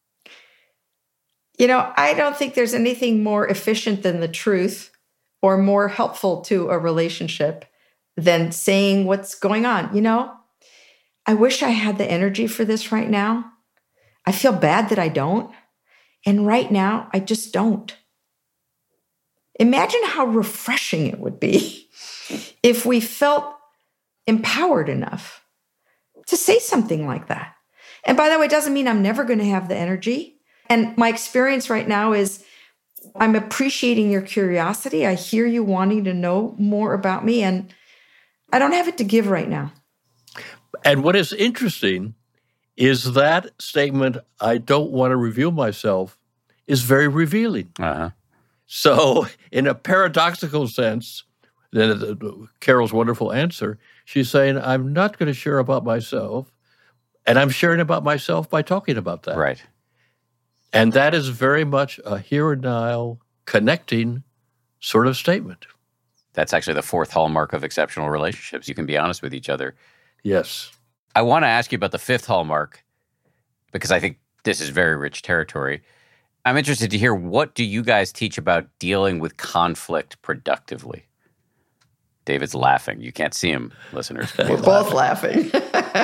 I don't think there's anything more efficient than the truth or more helpful to a relationship than saying what's going on. I wish I had the energy for this right now. I feel bad that I don't. And right now, I just don't. Imagine how refreshing it would be if we felt empowered enough to say something like that. And by the way, it doesn't mean I'm never going to have the energy. And my experience right now is I'm appreciating your curiosity. I hear you wanting to know more about me, and I don't have it to give right now. And what is interesting is that statement, I don't want to reveal myself, is very revealing. Uh-huh. So in a paradoxical sense, Carol's wonderful answer, she's saying, I'm not going to share about myself, and I'm sharing about myself by talking about that. Right. And that is very much a here and now connecting sort of statement. That's actually the fourth hallmark of exceptional relationships. You can be honest with each other. Yes. I want to ask you about the fifth hallmark, because I think this is very rich territory. I'm interested to hear, what do you guys teach about dealing with conflict productively? David's laughing. You can't see him, listeners. We're both laughing.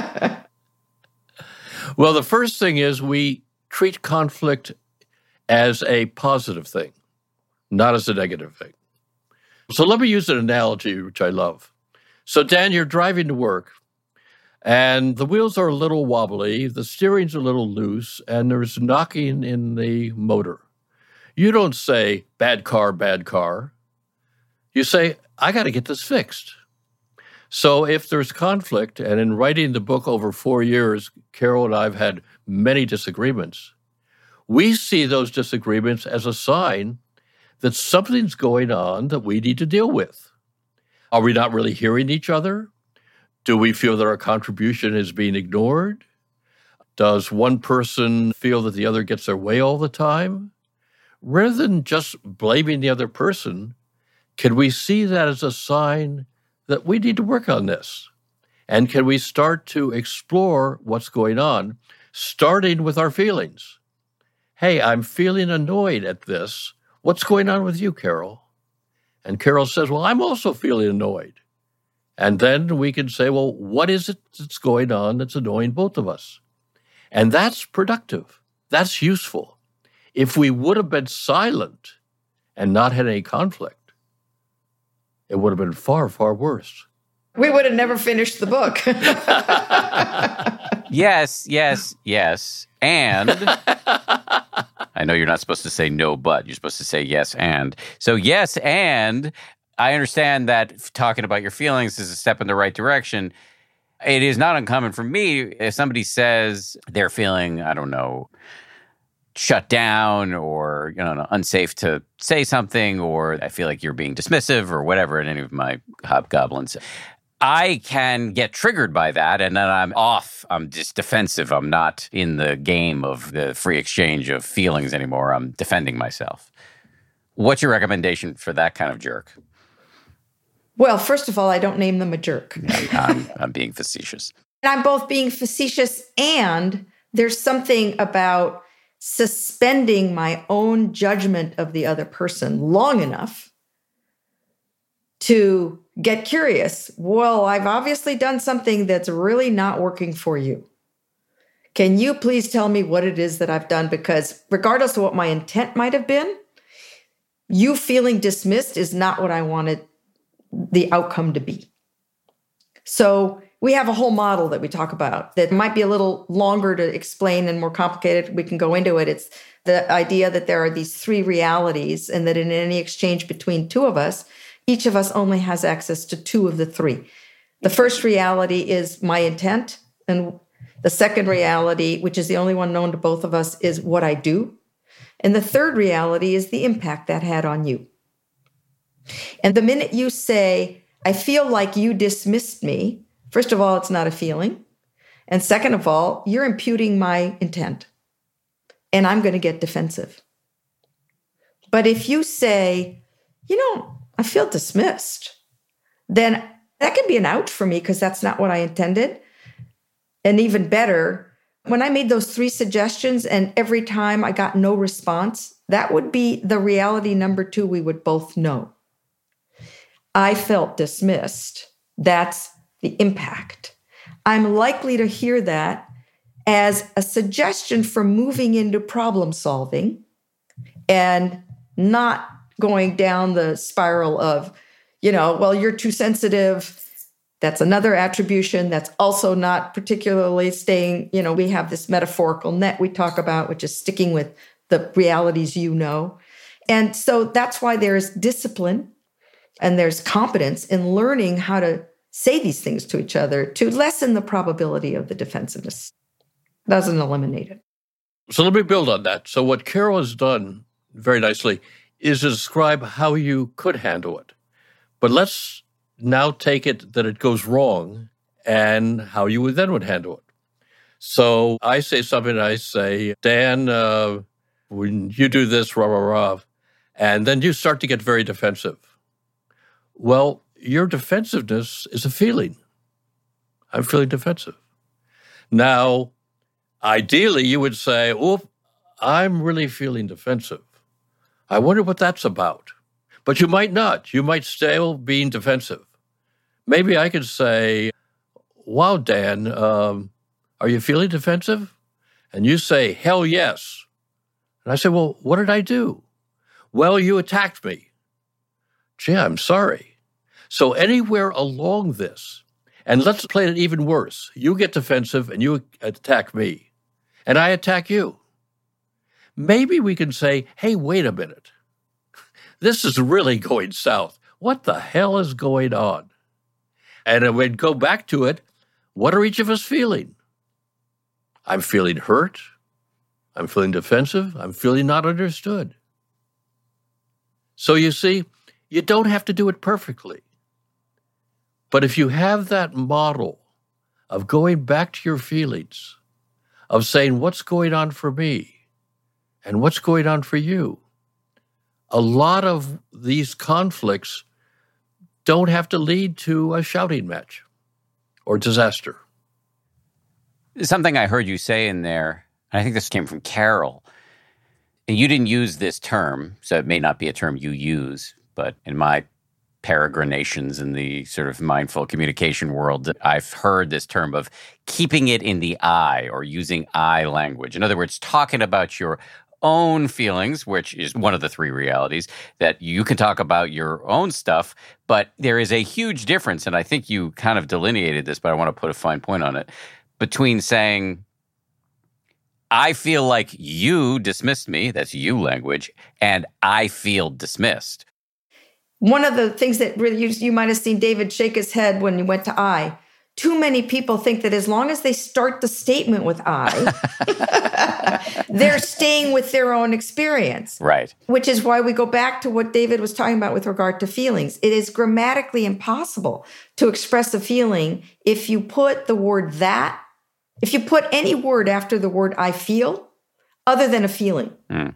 Well, the first thing is we treat conflict as a positive thing, not as a negative thing. So let me use an analogy, which I love. So Dan, you're driving to work. And the wheels are a little wobbly, the steering's a little loose, and there's knocking in the motor. You don't say, bad car, bad car. You say, I got to get this fixed. So if there's conflict, and in writing the book over 4 years, Carol and I have had many disagreements, we see those disagreements as a sign that something's going on that we need to deal with. Are we not really hearing each other? Do we feel that our contribution is being ignored? Does one person feel that the other gets their way all the time? Rather than just blaming the other person, can we see that as a sign that we need to work on this? And can we start to explore what's going on, starting with our feelings? Hey, I'm feeling annoyed at this. What's going on with you, Carol? And Carol says, well, I'm also feeling annoyed. And then we can say, well, what is it that's going on that's annoying both of us? And that's productive. That's useful. If we would have been silent and not had any conflict, it would have been far, far worse. We would have never finished the book. Yes. And I know you're not supposed to say no, but you're supposed to say yes, and. So yes, and I understand that talking about your feelings is a step in the right direction. It is not uncommon for me if somebody says they're feeling, I don't know, shut down or, unsafe to say something, or I feel like you're being dismissive or whatever in any of my hobgoblins. I can get triggered by that, and then I'm off. I'm just defensive. I'm not in the game of the free exchange of feelings anymore. I'm defending myself. What's your recommendation for that kind of jerk? Well, first of all, I don't name them a jerk. I'm being facetious. And I'm both being facetious, and there's something about suspending my own judgment of the other person long enough to get curious. Well, I've obviously done something that's really not working for you. Can you please tell me what it is that I've done? Because regardless of what my intent might have been, you feeling dismissed is not what I wanted the outcome to be. So we have a whole model that we talk about that might be a little longer to explain and more complicated. We can go into it. It's the idea that there are these three realities, and that in any exchange between two of us, each of us only has access to two of the three. The first reality is my intent, and the second reality, which is the only one known to both of us, is what I do. And the third reality is the impact that had on you. And the minute you say, I feel like you dismissed me, first of all, it's not a feeling. And second of all, you're imputing my intent. And I'm going to get defensive. But if you say, I feel dismissed, then that can be an ouch for me because that's not what I intended. And even better, when I made those three suggestions and every time I got no response, that would be the reality number two we would both know. I felt dismissed. That's the impact. I'm likely to hear that as a suggestion for moving into problem solving and not going down the spiral of, well, you're too sensitive. That's another attribution that's also not particularly staying, we have this metaphorical net we talk about, which is sticking with the realities And so that's why there's discipline and there's competence in learning how to say these things to each other to lessen the probability of the defensiveness. Doesn't eliminate it. So let me build on that. So what Carol has done very nicely is to describe how you could handle it. But let's now take it that it goes wrong and how you would handle it. So I say something, I say, Dan, when you do this, rah, rah, rah, and then you start to get very defensive. Well, your defensiveness is a feeling. I'm feeling defensive. Now, ideally, you would say, I'm really feeling defensive. I wonder what that's about. But you might not. You might still be defensive. Maybe I could say, wow, Dan, are you feeling defensive? And you say, hell yes. And I say, well, what did I do? Well, you attacked me. Gee, I'm sorry. So anywhere along this, And let's play it even worse. You get defensive and you attack me, and I attack you. Maybe we can say, hey, wait a minute. This is really going south. What the hell is going on? And we'd go back to it. What are each of us feeling? I'm feeling hurt. I'm feeling defensive. I'm feeling not understood. So you see, you don't have to do it perfectly. But if you have that model of going back to your feelings, of saying, what's going on for me and what's going on for you, a lot of these conflicts don't have to lead to a shouting match or disaster. Something I heard you say in there, and I think this came from Carol, and you didn't use this term, so it may not be a term you use, but in my peregrinations in the sort of mindful communication world, I've heard this term of keeping it in the I, or using I language. In other words, talking about your own feelings, which is one of the three realities, that you can talk about your own stuff, but there is a huge difference, and I think you kind of delineated this, but I want to put a fine point on it, between saying, I feel like you dismissed me, that's you language, and I feel dismissed. One of the things that really you might have seen David shake his head when you went to I. Too many people think that as long as they start the statement with I, they're staying with their own experience. Right. Which is why we go back to what David was talking about with regard to feelings. It is grammatically impossible to express a feeling if you put the word that, if you put any word after the word I feel, other than a feeling.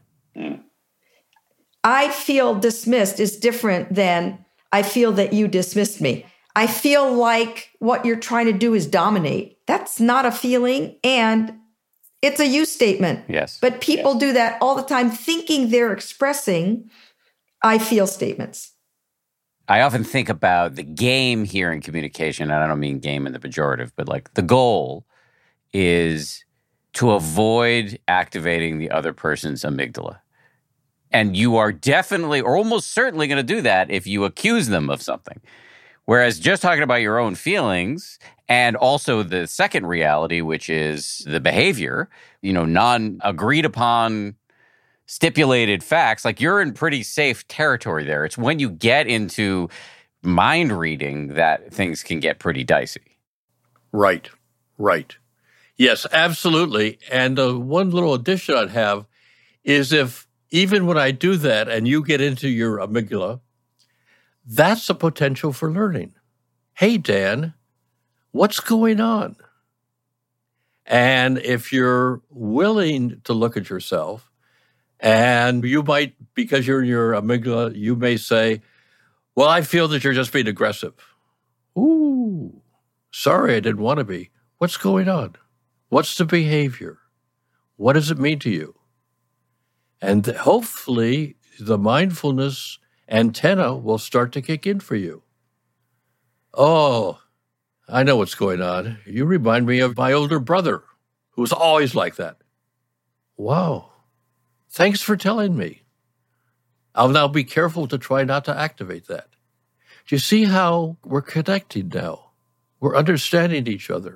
I feel dismissed is different than I feel that you dismissed me. I feel like what you're trying to do is dominate. That's not a feeling, and it's a you statement. Yes. But people do that all the time, thinking they're expressing I feel statements. I often think about the game here in communication, and I don't mean game in the pejorative, but like the goal is to avoid activating the other person's amygdala. And you are definitely, or almost certainly going to do that if you accuse them of something. Whereas just talking about your own feelings, and also the second reality, which is the behavior, non-agreed upon stipulated facts, like you're in pretty safe territory there. It's when you get into mind reading that things can get pretty dicey. Right. Yes, absolutely. And one little addition I'd have is if even when I do that and you get into your amygdala, that's a potential for learning. Hey, Dan, what's going on? And if you're willing to look at yourself, and you might, because you're in your amygdala, you may say, well, I feel that you're just being aggressive. Ooh, sorry, I didn't want to be. What's going on? What's the behavior? What does it mean to you? And hopefully the mindfulness antenna will start to kick in for you. Oh, I know what's going on. You remind me of my older brother, who was always like that. Wow. Thanks for telling me. I'll now be careful to try not to activate that. Do you see how we're connected now? We're understanding each other.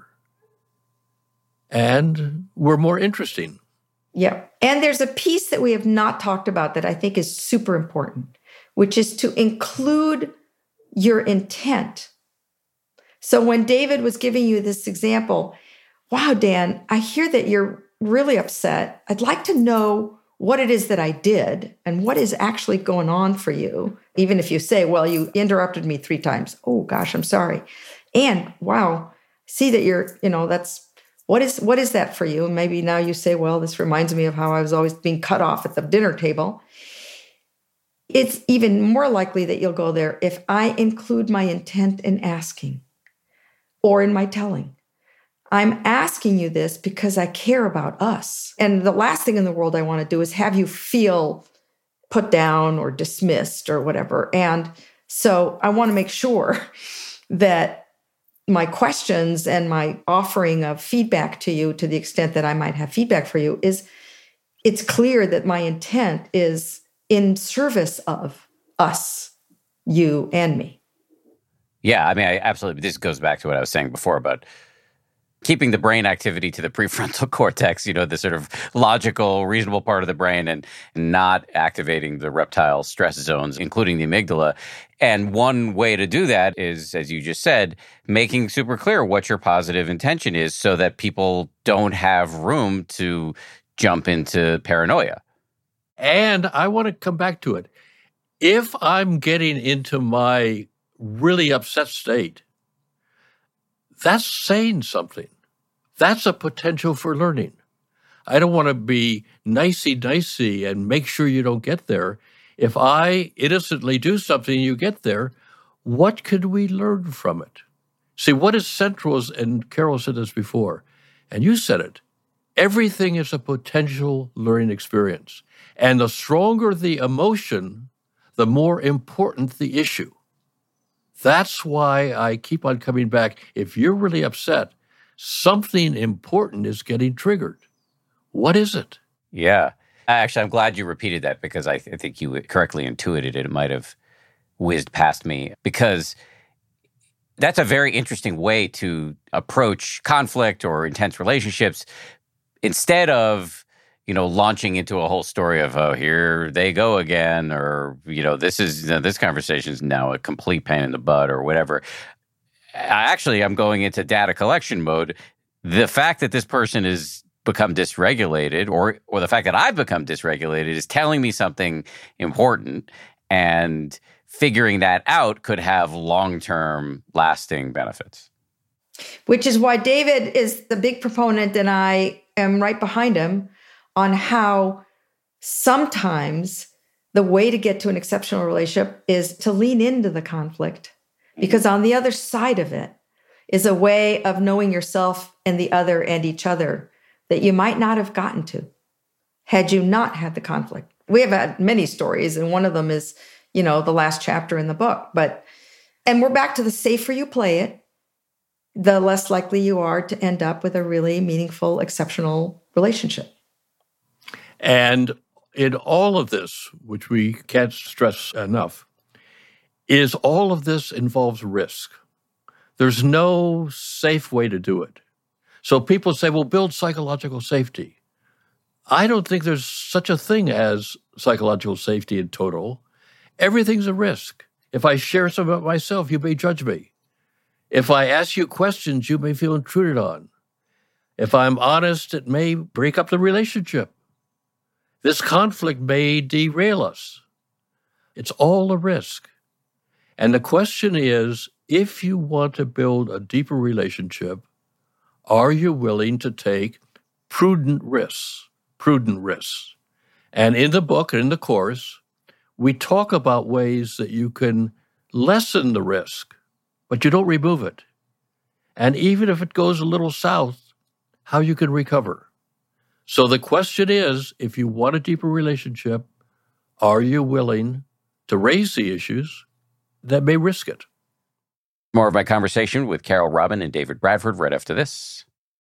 And we're more interesting. Yeah. And there's a piece that we have not talked about that I think is super important, which is to include your intent. So when David was giving you this example, wow, Dan, I hear that you're really upset. I'd like to know what it is that I did and what is actually going on for you. Even if you say, well, you interrupted me 3 times. Oh, gosh, I'm sorry. And wow, see that you're, that's, what is that for you? And maybe now you say, well, this reminds me of how I was always being cut off at the dinner table. It's even more likely that you'll go there if I include my intent in asking or in my telling. I'm asking you this because I care about us. And the last thing in the world I want to do is have you feel put down or dismissed or whatever. And so I want to make sure that my questions and my offering of feedback to you, to the extent that I might have feedback for you, is it's clear that my intent is in service of us, you and me. Yeah, I mean, absolutely. This goes back to what I was saying before about keeping the brain activity to the prefrontal cortex, the sort of logical, reasonable part of the brain, and not activating the reptile stress zones, including the amygdala. And one way to do that is, as you just said, making super clear what your positive intention is so that people don't have room to jump into paranoia. And I want to come back to it. If I'm getting into my really upset state, that's saying something. That's a potential for learning. I don't want to be nicey-nicey and make sure you don't get there. If I innocently do something and you get there, what could we learn from it? See, what is central is, and Carol said this before, and you said it, everything is a potential learning experience. And the stronger the emotion, the more important the issue. That's why I keep on coming back. If you're really upset, something important is getting triggered. What is it? Yeah. Actually, I'm glad you repeated that because I think you correctly intuited it. It might have whizzed past me because that's a very interesting way to approach conflict or intense relationships instead of, launching into a whole story of, oh, here they go again, or, this conversation is now a complete pain in the butt or whatever. I'm going into data collection mode. The fact that this person has become dysregulated or the fact that I've become dysregulated is telling me something important, and figuring that out could have long-term lasting benefits. Which is why David is the big proponent, and I am right behind him, on how sometimes the way to get to an exceptional relationship is to lean into the conflict, because on the other side of it is a way of knowing yourself and the other and each other that you might not have gotten to had you not had the conflict. We have had many stories, and one of them is, the last chapter in the book. And we're back to the safer you play it, the less likely you are to end up with a really meaningful, exceptional relationship. And in all of this, which we can't stress enough, is all of this involves risk. There's no safe way to do it. So people say, well, build psychological safety. I don't think there's such a thing as psychological safety in total. Everything's a risk. If I share something about myself, you may judge me. If I ask you questions, you may feel intruded on. If I'm honest, it may break up the relationship. This conflict may derail us. It's all a risk. And the question is, if you want to build a deeper relationship, are you willing to take prudent risks? Prudent risks. And in the book and in the course, we talk about ways that you can lessen the risk, but you don't remove it. And even if it goes a little south, how you can recover. So the question is, if you want a deeper relationship, are you willing to raise the issues that may risk it? More of my conversation with Carol Robin and David Bradford right after this.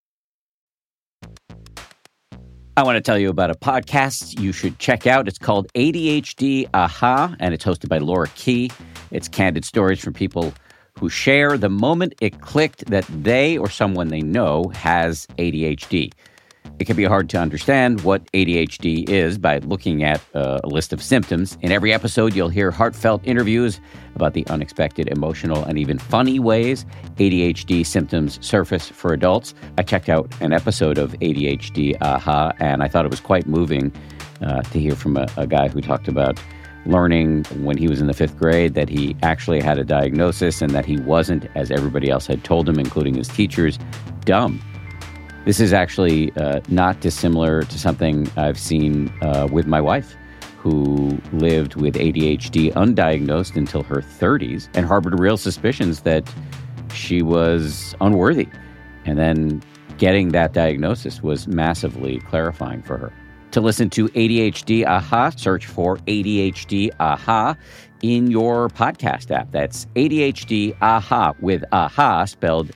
I want to tell you about a podcast you should check out. It's called ADHD Aha, and it's hosted by Laura Key. It's candid stories from people who share the moment it clicked that they or someone they know has ADHD. It can be hard to understand what ADHD is by looking at a list of symptoms. In every episode, you'll hear heartfelt interviews about the unexpected, emotional, and even funny ways ADHD symptoms surface for adults. I checked out an episode of ADHD Aha, and I thought it was quite moving to hear from a guy who talked about learning when he was in the 5th grade that he actually had a diagnosis and that he wasn't, as everybody else had told him, including his teachers, dumb. This is actually not dissimilar to something I've seen with my wife, who lived with ADHD undiagnosed until her 30s and harbored real suspicions that she was unworthy. And then getting that diagnosis was massively clarifying for her. To listen to ADHD Aha, search for ADHD Aha in your podcast app. That's ADHD Aha with Aha spelled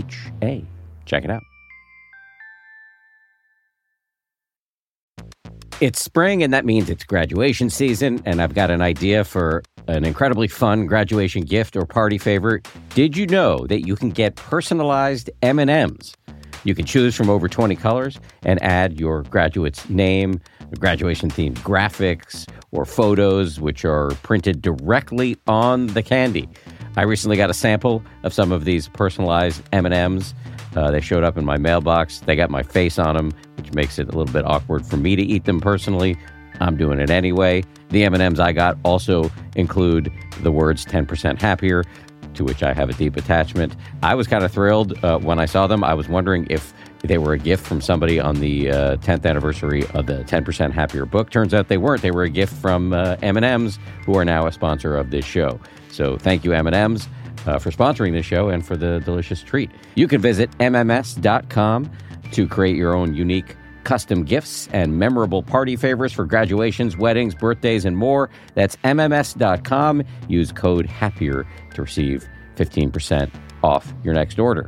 AHA. Check it out. It's spring, and that means it's graduation season, and I've got an idea for an incredibly fun graduation gift or party favor. Did you know that you can get personalized M&Ms? You can choose from over 20 colors and add your graduate's name, graduation-themed graphics, or photos, which are printed directly on the candy. I recently got a sample of some of these personalized M&Ms. They showed up in my mailbox. They got my face on them, which makes it a little bit awkward for me to eat them personally. I'm doing it anyway. The M&Ms I got also include the words 10% happier, to which I have a deep attachment. I was kind of thrilled when I saw them. I was wondering if they were a gift from somebody on the 10th anniversary of the 10% Happier book. Turns out they weren't. They were a gift from M&Ms, who are now a sponsor of this show. So thank you, M&Ms. For sponsoring this show and for the delicious treat. You can visit MMS.com to create your own unique custom gifts and memorable party favors for graduations, weddings, birthdays, and more. That's MMS.com. Use code HAPPIER to receive 15% off your next order.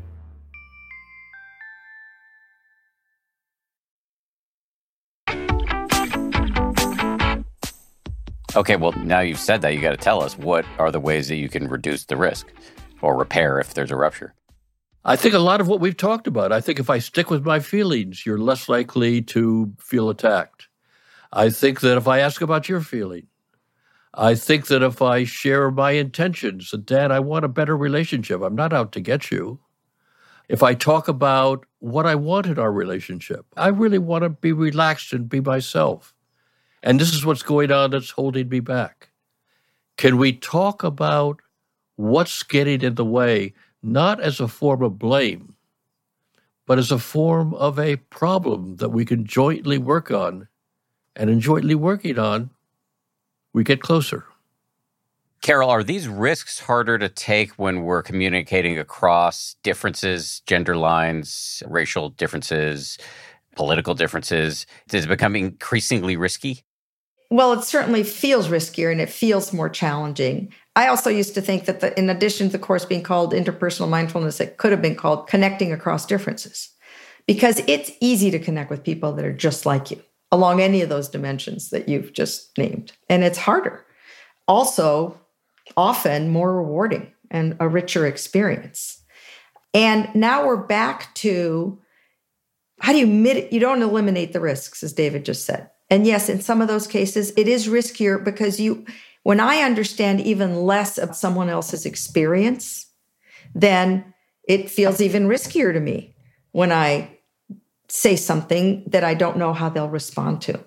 Okay, well, now you've said that, you got to tell us what are the ways that you can reduce the risk or repair if there's a rupture. I think a lot of what we've talked about. I think if I stick with my feelings, you're less likely to feel attacked. I think that if I ask about your feeling, I think that if I share my intentions, that, Dad, I want a better relationship. I'm not out to get you. If I talk about what I want in our relationship, I really want to be relaxed and be myself. And this is what's going on that's holding me back. Can we talk about what's getting in the way, not as a form of blame, but as a form of a problem that we can jointly work on? And in jointly working on, we get closer. Carol, are these risks harder to take when we're communicating across differences, gender lines, racial differences, political differences? Does it become increasingly risky? Well, it certainly feels riskier and it feels more challenging. I also used to think that in addition to the course being called Interpersonal Mindfulness, it could have been called Connecting Across Differences, because it's easy to connect with people that are just like you along any of those dimensions that you've just named. And it's harder. Also, often more rewarding and a richer experience. And now we're back to how do you don't eliminate the risks, as David just said. And yes, in some of those cases, it is riskier because when I understand even less of someone else's experience, then it feels even riskier to me when I say something that I don't know how they'll respond to.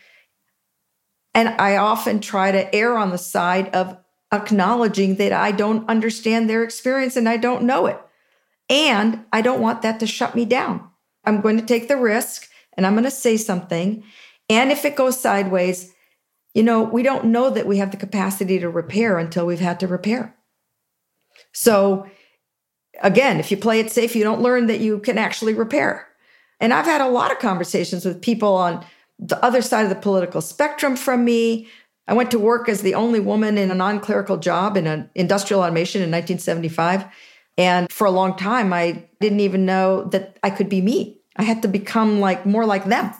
And I often try to err on the side of acknowledging that I don't understand their experience and I don't know it. And I don't want that to shut me down. I'm going to take the risk and I'm going to say something. And if it goes sideways, we don't know that we have the capacity to repair until we've had to repair. So again, if you play it safe, you don't learn that you can actually repair. And I've had a lot of conversations with people on the other side of the political spectrum from me. I went to work as the only woman in a non-clerical job in an industrial automation in 1975. And for a long time, I didn't even know that I could be me. I had to become more like them.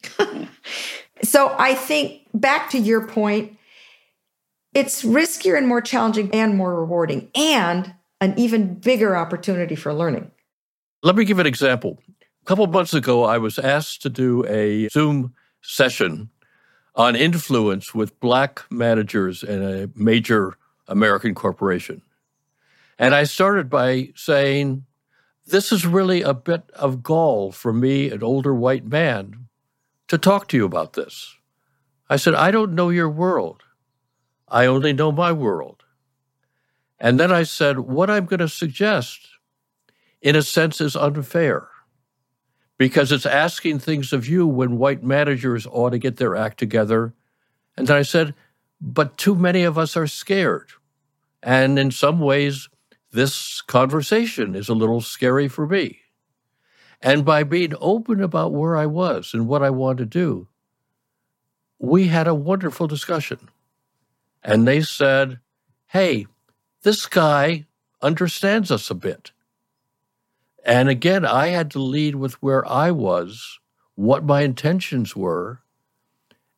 So I think back to your point, it's riskier and more challenging and more rewarding and an even bigger opportunity for learning. Let me give an example. A couple of months ago, I was asked to do a Zoom session on influence with Black managers in a major American corporation. And I started by saying, this is really a bit of gall for me, an older white man, to talk to you about this. I said, I don't know your world. I only know my world. And then I said, what I'm going to suggest, in a sense, is unfair, because it's asking things of you when white managers ought to get their act together. And then I said, but too many of us are scared. And in some ways, this conversation is a little scary for me. And by being open about where I was and what I wanted to do, we had a wonderful discussion. And they said, hey, this guy understands us a bit. And again, I had to lead with where I was, what my intentions were,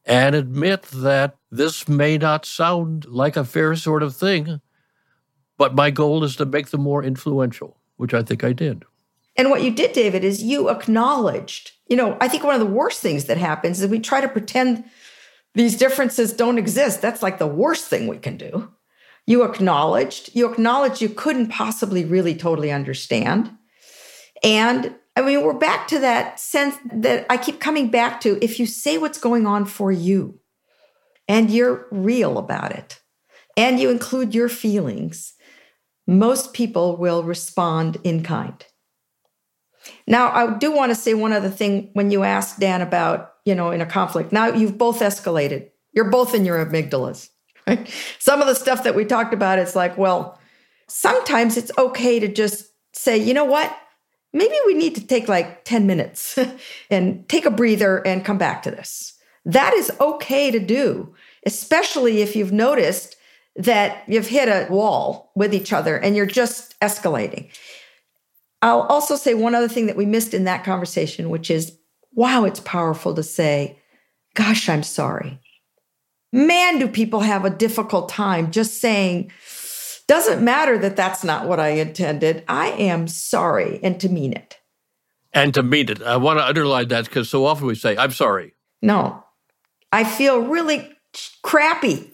and admit that this may not sound like a fair sort of thing, but my goal is to make them more influential, which I think I did. And what you did, David, is you acknowledged, I think one of the worst things that happens is we try to pretend these differences don't exist. That's like the worst thing we can do. You acknowledged you couldn't possibly really totally understand. And we're back to that sense that I keep coming back to. If you say what's going on for you and you're real about it and you include your feelings, most people will respond in kind. Now, I do want to say one other thing when you asked Dan about, in a conflict. Now you've both escalated. You're both in your amygdalas. Right? Some of the stuff that we talked about, it's like, well, sometimes it's okay to just say, you know what? Maybe we need to take like 10 minutes and take a breather and come back to this. That is okay to do, especially if you've noticed that you've hit a wall with each other and you're just escalating. I'll also say one other thing that we missed in that conversation, which is, wow, it's powerful to say, gosh, I'm sorry. Man, do people have a difficult time just saying, doesn't matter that that's not what I intended. I am sorry, and to mean it. And to mean it. I want to underline that because so often we say, I'm sorry. No, I feel really crappy.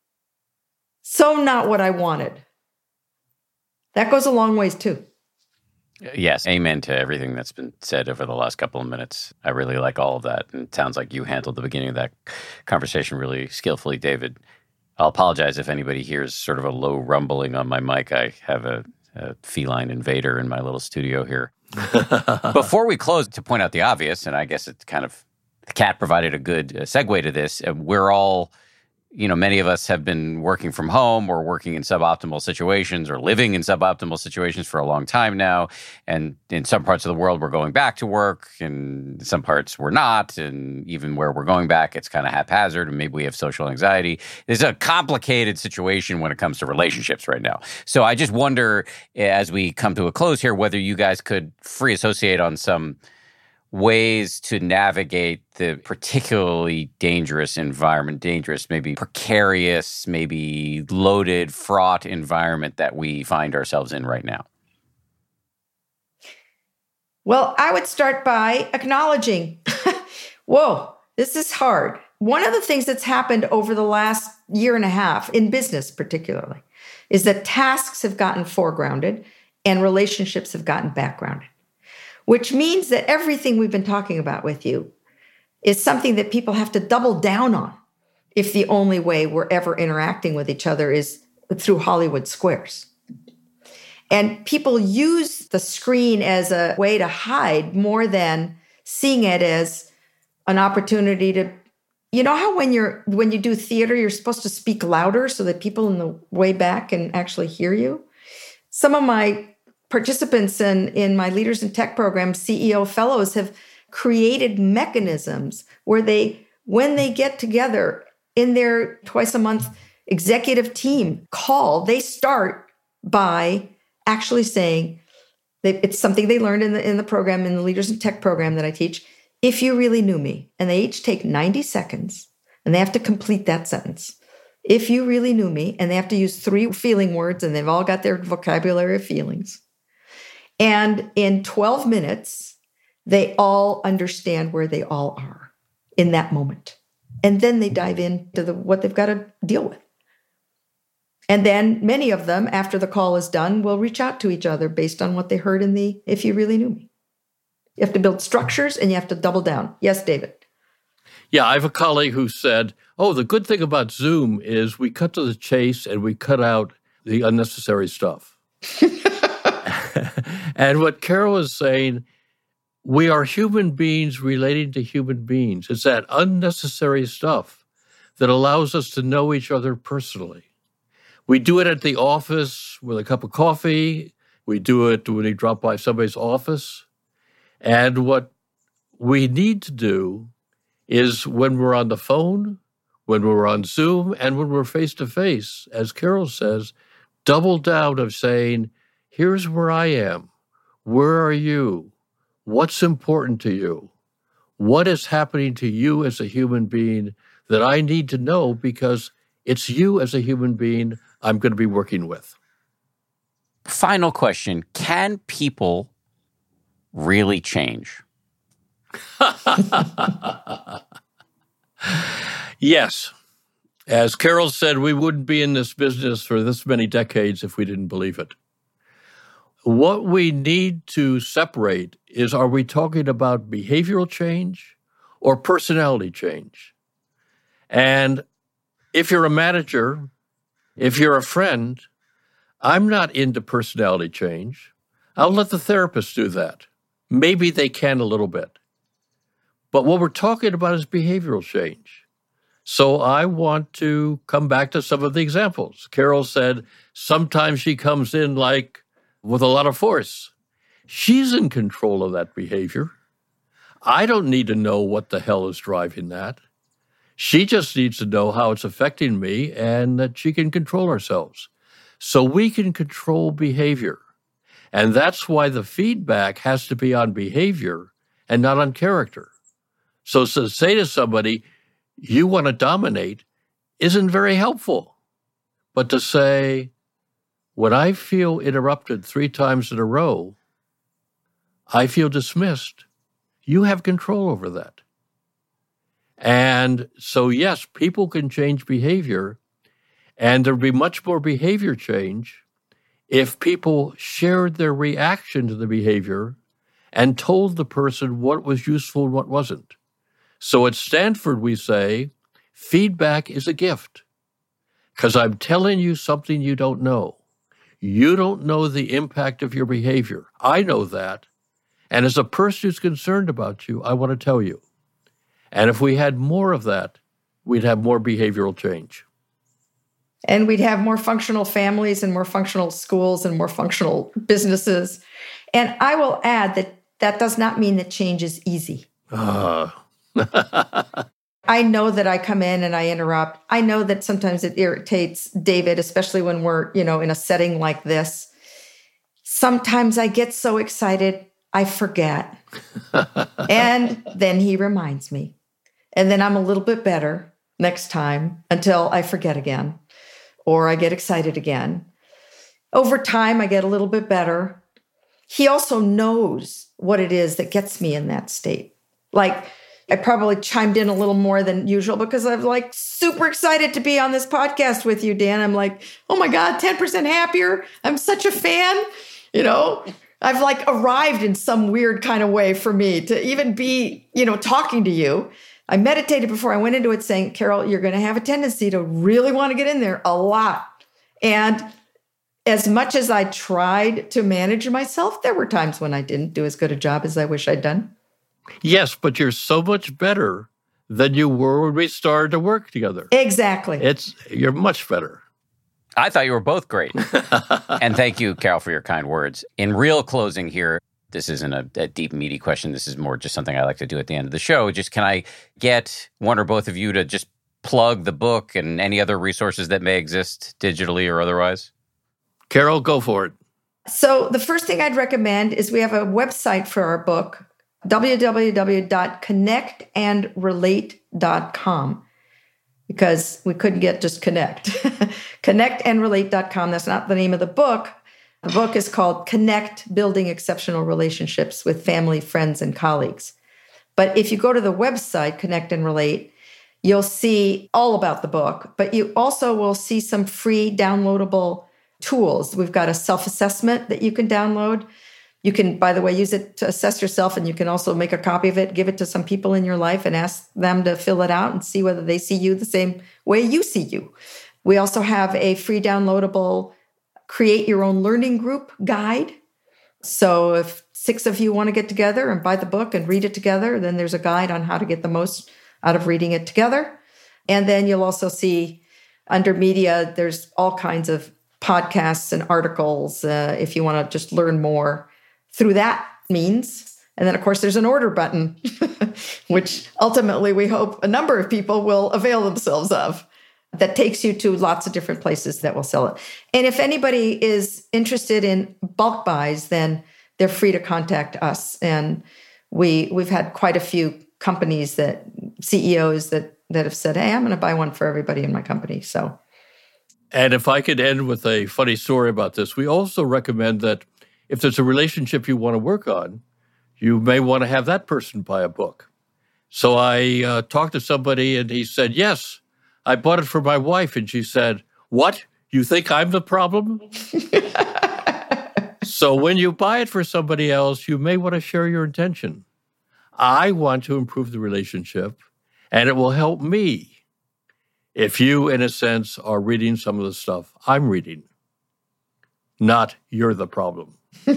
So not what I wanted. That goes a long ways too. Yes, amen to everything that's been said over the last couple of minutes. I really like all of that. And it sounds like you handled the beginning of that conversation really skillfully, David. I'll apologize if anybody hears sort of a low rumbling on my mic. I have a feline invader in my little studio here. Before we close, to point out the obvious, and I guess it's kind of, the cat provided a good segue to this, we're all, many of us have been working from home or working in suboptimal situations or living in suboptimal situations for a long time now. And in some parts of the world, we're going back to work, and some parts we're not. And even where we're going back, it's kind of haphazard, and maybe we have social anxiety. It's a complicated situation when it comes to relationships right now. So I just wonder, as we come to a close here, whether you guys could free associate on some ways to navigate the particularly dangerous environment, maybe precarious, maybe loaded, fraught environment that we find ourselves in right now. Well, I would start by acknowledging, whoa, this is hard. One of the things that's happened over the last year and a half, in business particularly, is that tasks have gotten foregrounded and relationships have gotten backgrounded. Which means that everything we've been talking about with you is something that people have to double down on if the only way we're ever interacting with each other is through Hollywood squares. And people use the screen as a way to hide more than seeing it as an opportunity to, how when you do theater, you're supposed to speak louder so that people in the way back can actually hear you? Some of my participants in my Leaders in Tech program, CEO fellows, have created mechanisms where when they get together in their twice a month executive team call, they start by actually saying, it's something they learned in the program, in the Leaders in Tech program that I teach, if you really knew me. And they each take 90 seconds and they have to complete that sentence. If you really knew me, and they have to use 3 feeling words, and they've all got their vocabulary of feelings. And in 12 minutes, they all understand where they all are in that moment. And then they dive into what they've got to deal with. And then many of them, after the call is done, will reach out to each other based on what they heard in the if you really knew me. You have to build structures and you have to double down. Yes, David. Yeah, I have a colleague who said, the good thing about Zoom is we cut to the chase and we cut out the unnecessary stuff. And what Carol is saying, we are human beings relating to human beings. It's that unnecessary stuff that allows us to know each other personally. We do it at the office with a cup of coffee. We do it when we drop by somebody's office. And what we need to do is when we're on the phone, when we're on Zoom, and when we're face-to-face, as Carol says, double down of saying, here's where I am. Where are you? What's important to you? what is happening to you as a human being that I need to know because it's you as a human being I'm going to be working with. Final question. Can people really change? Yes. As Carol said, we wouldn't be in this business for this many decades if we didn't believe it. What we need to separate is, are we talking about behavioral change or personality change? And if you're a manager, if you're a friend, I'm not into personality change. I'll let the therapist do that. Maybe they can a little bit. But what we're talking about is behavioral change. So I want to come back to some of the examples. Carol said sometimes she comes in like with a lot of force. She's in control of that behavior. I don't need to know what the hell is driving that. She just needs to know how it's affecting me and that she can control ourselves. So we can control behavior. And that's why the feedback has to be on behavior and not on character. So to say to somebody, you want to dominate, isn't very helpful. But to say, when I feel interrupted 3 times in a row, I feel dismissed. You have control over that. And so, yes, people can change behavior, and there'd be much more behavior change if people shared their reaction to the behavior and told the person what was useful and what wasn't. So at Stanford, we say, feedback is a gift, because I'm telling you something you don't know. You don't know the impact of your behavior. I know that. And as a person who's concerned about you, I want to tell you. And if we had more of that, we'd have more behavioral change. And we'd have more functional families and more functional schools and more functional businesses. And I will add that that does not mean that change is easy. I know that I come in and I interrupt. I know that sometimes it irritates David, especially when we're, in a setting like this. Sometimes I get so excited, I forget. And then he reminds me. And then I'm a little bit better next time until I forget again, or I get excited again. Over time, I get a little bit better. He also knows what it is that gets me in that state. Like, I probably chimed in a little more than usual because I'm like super excited to be on this podcast with you, Dan. I'm like, oh my God, 10% happier. I'm such a fan. I've like arrived in some weird kind of way for me to even be, talking to you. I meditated before I went into it saying, Carol, you're going to have a tendency to really want to get in there a lot. And as much as I tried to manage myself, there were times when I didn't do as good a job as I wish I'd done. Yes, but you're so much better than you were when we started to work together. Exactly. You're much better. I thought you were both great. And thank you, Carol, for your kind words. In real closing here, this isn't a deep, meaty question. This is more just something I like to do at the end of the show. Just can I get one or both of you to just plug the book and any other resources that may exist digitally or otherwise? Carol, go for it. So the first thing I'd recommend is we have a website for our book, www.connectandrelate.com, because we couldn't get just connect. Connectandrelate.com, that's not the name of the book. The book is called Connect, Building Exceptional Relationships with Family, Friends, and Colleagues. But if you go to the website, Connect and Relate, you'll see all about the book, but you also will see some free downloadable tools. We've got a self-assessment that you can download. You can, by the way, use it to assess yourself, and you can also make a copy of it, give it to some people in your life, and ask them to fill it out and see whether they see you the same way you see you. We also have a free downloadable Create Your Own Learning Group guide. So if 6 of you want to get together and buy the book and read it together, then there's a guide on how to get the most out of reading it together. And then you'll also see under media, there's all kinds of podcasts and articles if you want to just learn more through that means. And then, of course, there's an order button, which ultimately we hope a number of people will avail themselves of. That takes you to lots of different places that will sell it. And if anybody is interested in bulk buys, then they're free to contact us. And we've had quite a few companies that CEOs that have said, hey, I'm going to buy one for everybody in my company. So, and if I could end with a funny story about this, we also recommend that if there's a relationship you want to work on, you may want to have that person buy a book. So I talked to somebody and he said, yes, I bought it for my wife. And she said, what? You think I'm the problem? So when you buy it for somebody else, you may want to share your intention. I want to improve the relationship, and it will help me if you, in a sense, are reading some of the stuff I'm reading. Not you're the problem.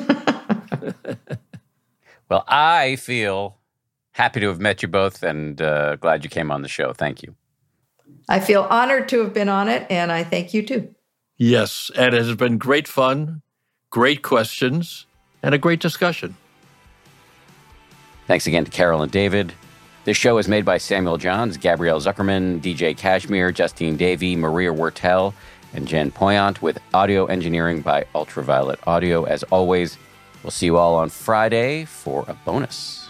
Well, I feel happy to have met you both and glad you came on the show. Thank you. I feel honored to have been on it, and I thank you too. Yes, and it has been great fun, great questions, and a great discussion. Thanks again to Carol and David. This show is made by Samuel Johns, Gabrielle Zuckerman, DJ Kashmir, Justine Davey, Maria Wertel, and Jen Poyant, with audio engineering by Ultraviolet Audio. As always, we'll see you all on Friday for a bonus.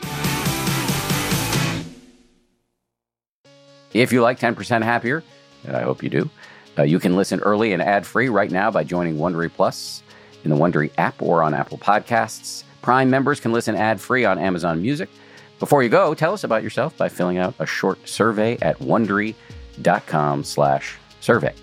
If you like 10% Happier, and I hope you do, you can listen early and ad-free right now by joining Wondery Plus in the Wondery app or on Apple Podcasts. Prime members can listen ad-free on Amazon Music. Before you go, tell us about yourself by filling out a short survey at Wondery.com/survey.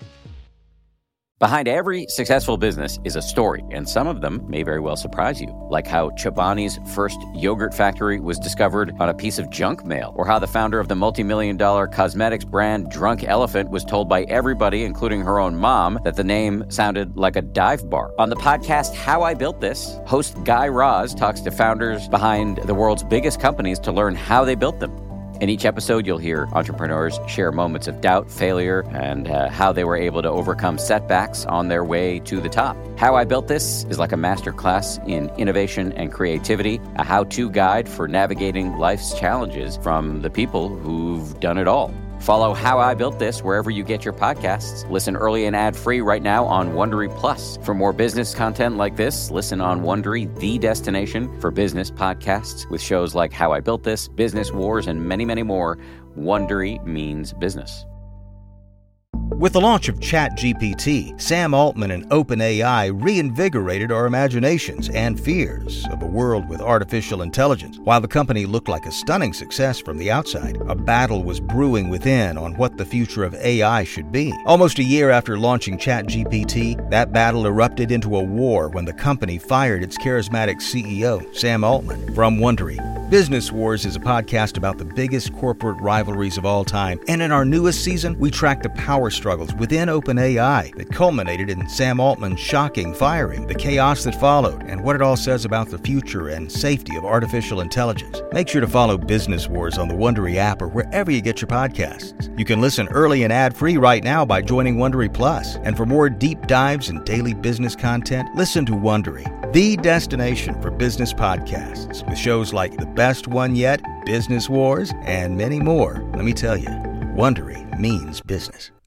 Behind every successful business is a story, and some of them may very well surprise you, like how Chobani's first yogurt factory was discovered on a piece of junk mail, or how the founder of the multi-million-dollar cosmetics brand Drunk Elephant was told by everybody, including her own mom, that the name sounded like a dive bar. On the podcast How I Built This, host Guy Raz talks to founders behind the world's biggest companies to learn how they built them. In each episode, you'll hear entrepreneurs share moments of doubt, failure, and how they were able to overcome setbacks on their way to the top. How I Built This is like a masterclass in innovation and creativity, a how-to guide for navigating life's challenges from the people who've done it all. Follow How I Built This wherever you get your podcasts. Listen early and ad-free right now on Wondery Plus. For more business content like this, listen on Wondery, the destination for business podcasts, with shows like How I Built This, Business Wars, and many, many more. Wondery means business. With the launch of ChatGPT, Sam Altman and OpenAI reinvigorated our imaginations and fears of a world with artificial intelligence. While the company looked like a stunning success from the outside, a battle was brewing within on what the future of AI should be. Almost a year after launching ChatGPT, that battle erupted into a war when the company fired its charismatic CEO, Sam Altman. From Wondery, Business Wars is a podcast about the biggest corporate rivalries of all time, and in our newest season, we track the power struggles within OpenAI that culminated in Sam Altman's shocking firing, the chaos that followed, and what it all says about the future and safety of artificial intelligence. Make sure to follow Business Wars on the Wondery app or wherever you get your podcasts. You can listen early and ad-free right now by joining Wondery Plus. And for more deep dives and daily business content, listen to Wondery, the destination for business podcasts, with shows like The Best One Yet, Business Wars, and many more. Let me tell you, Wondery means business.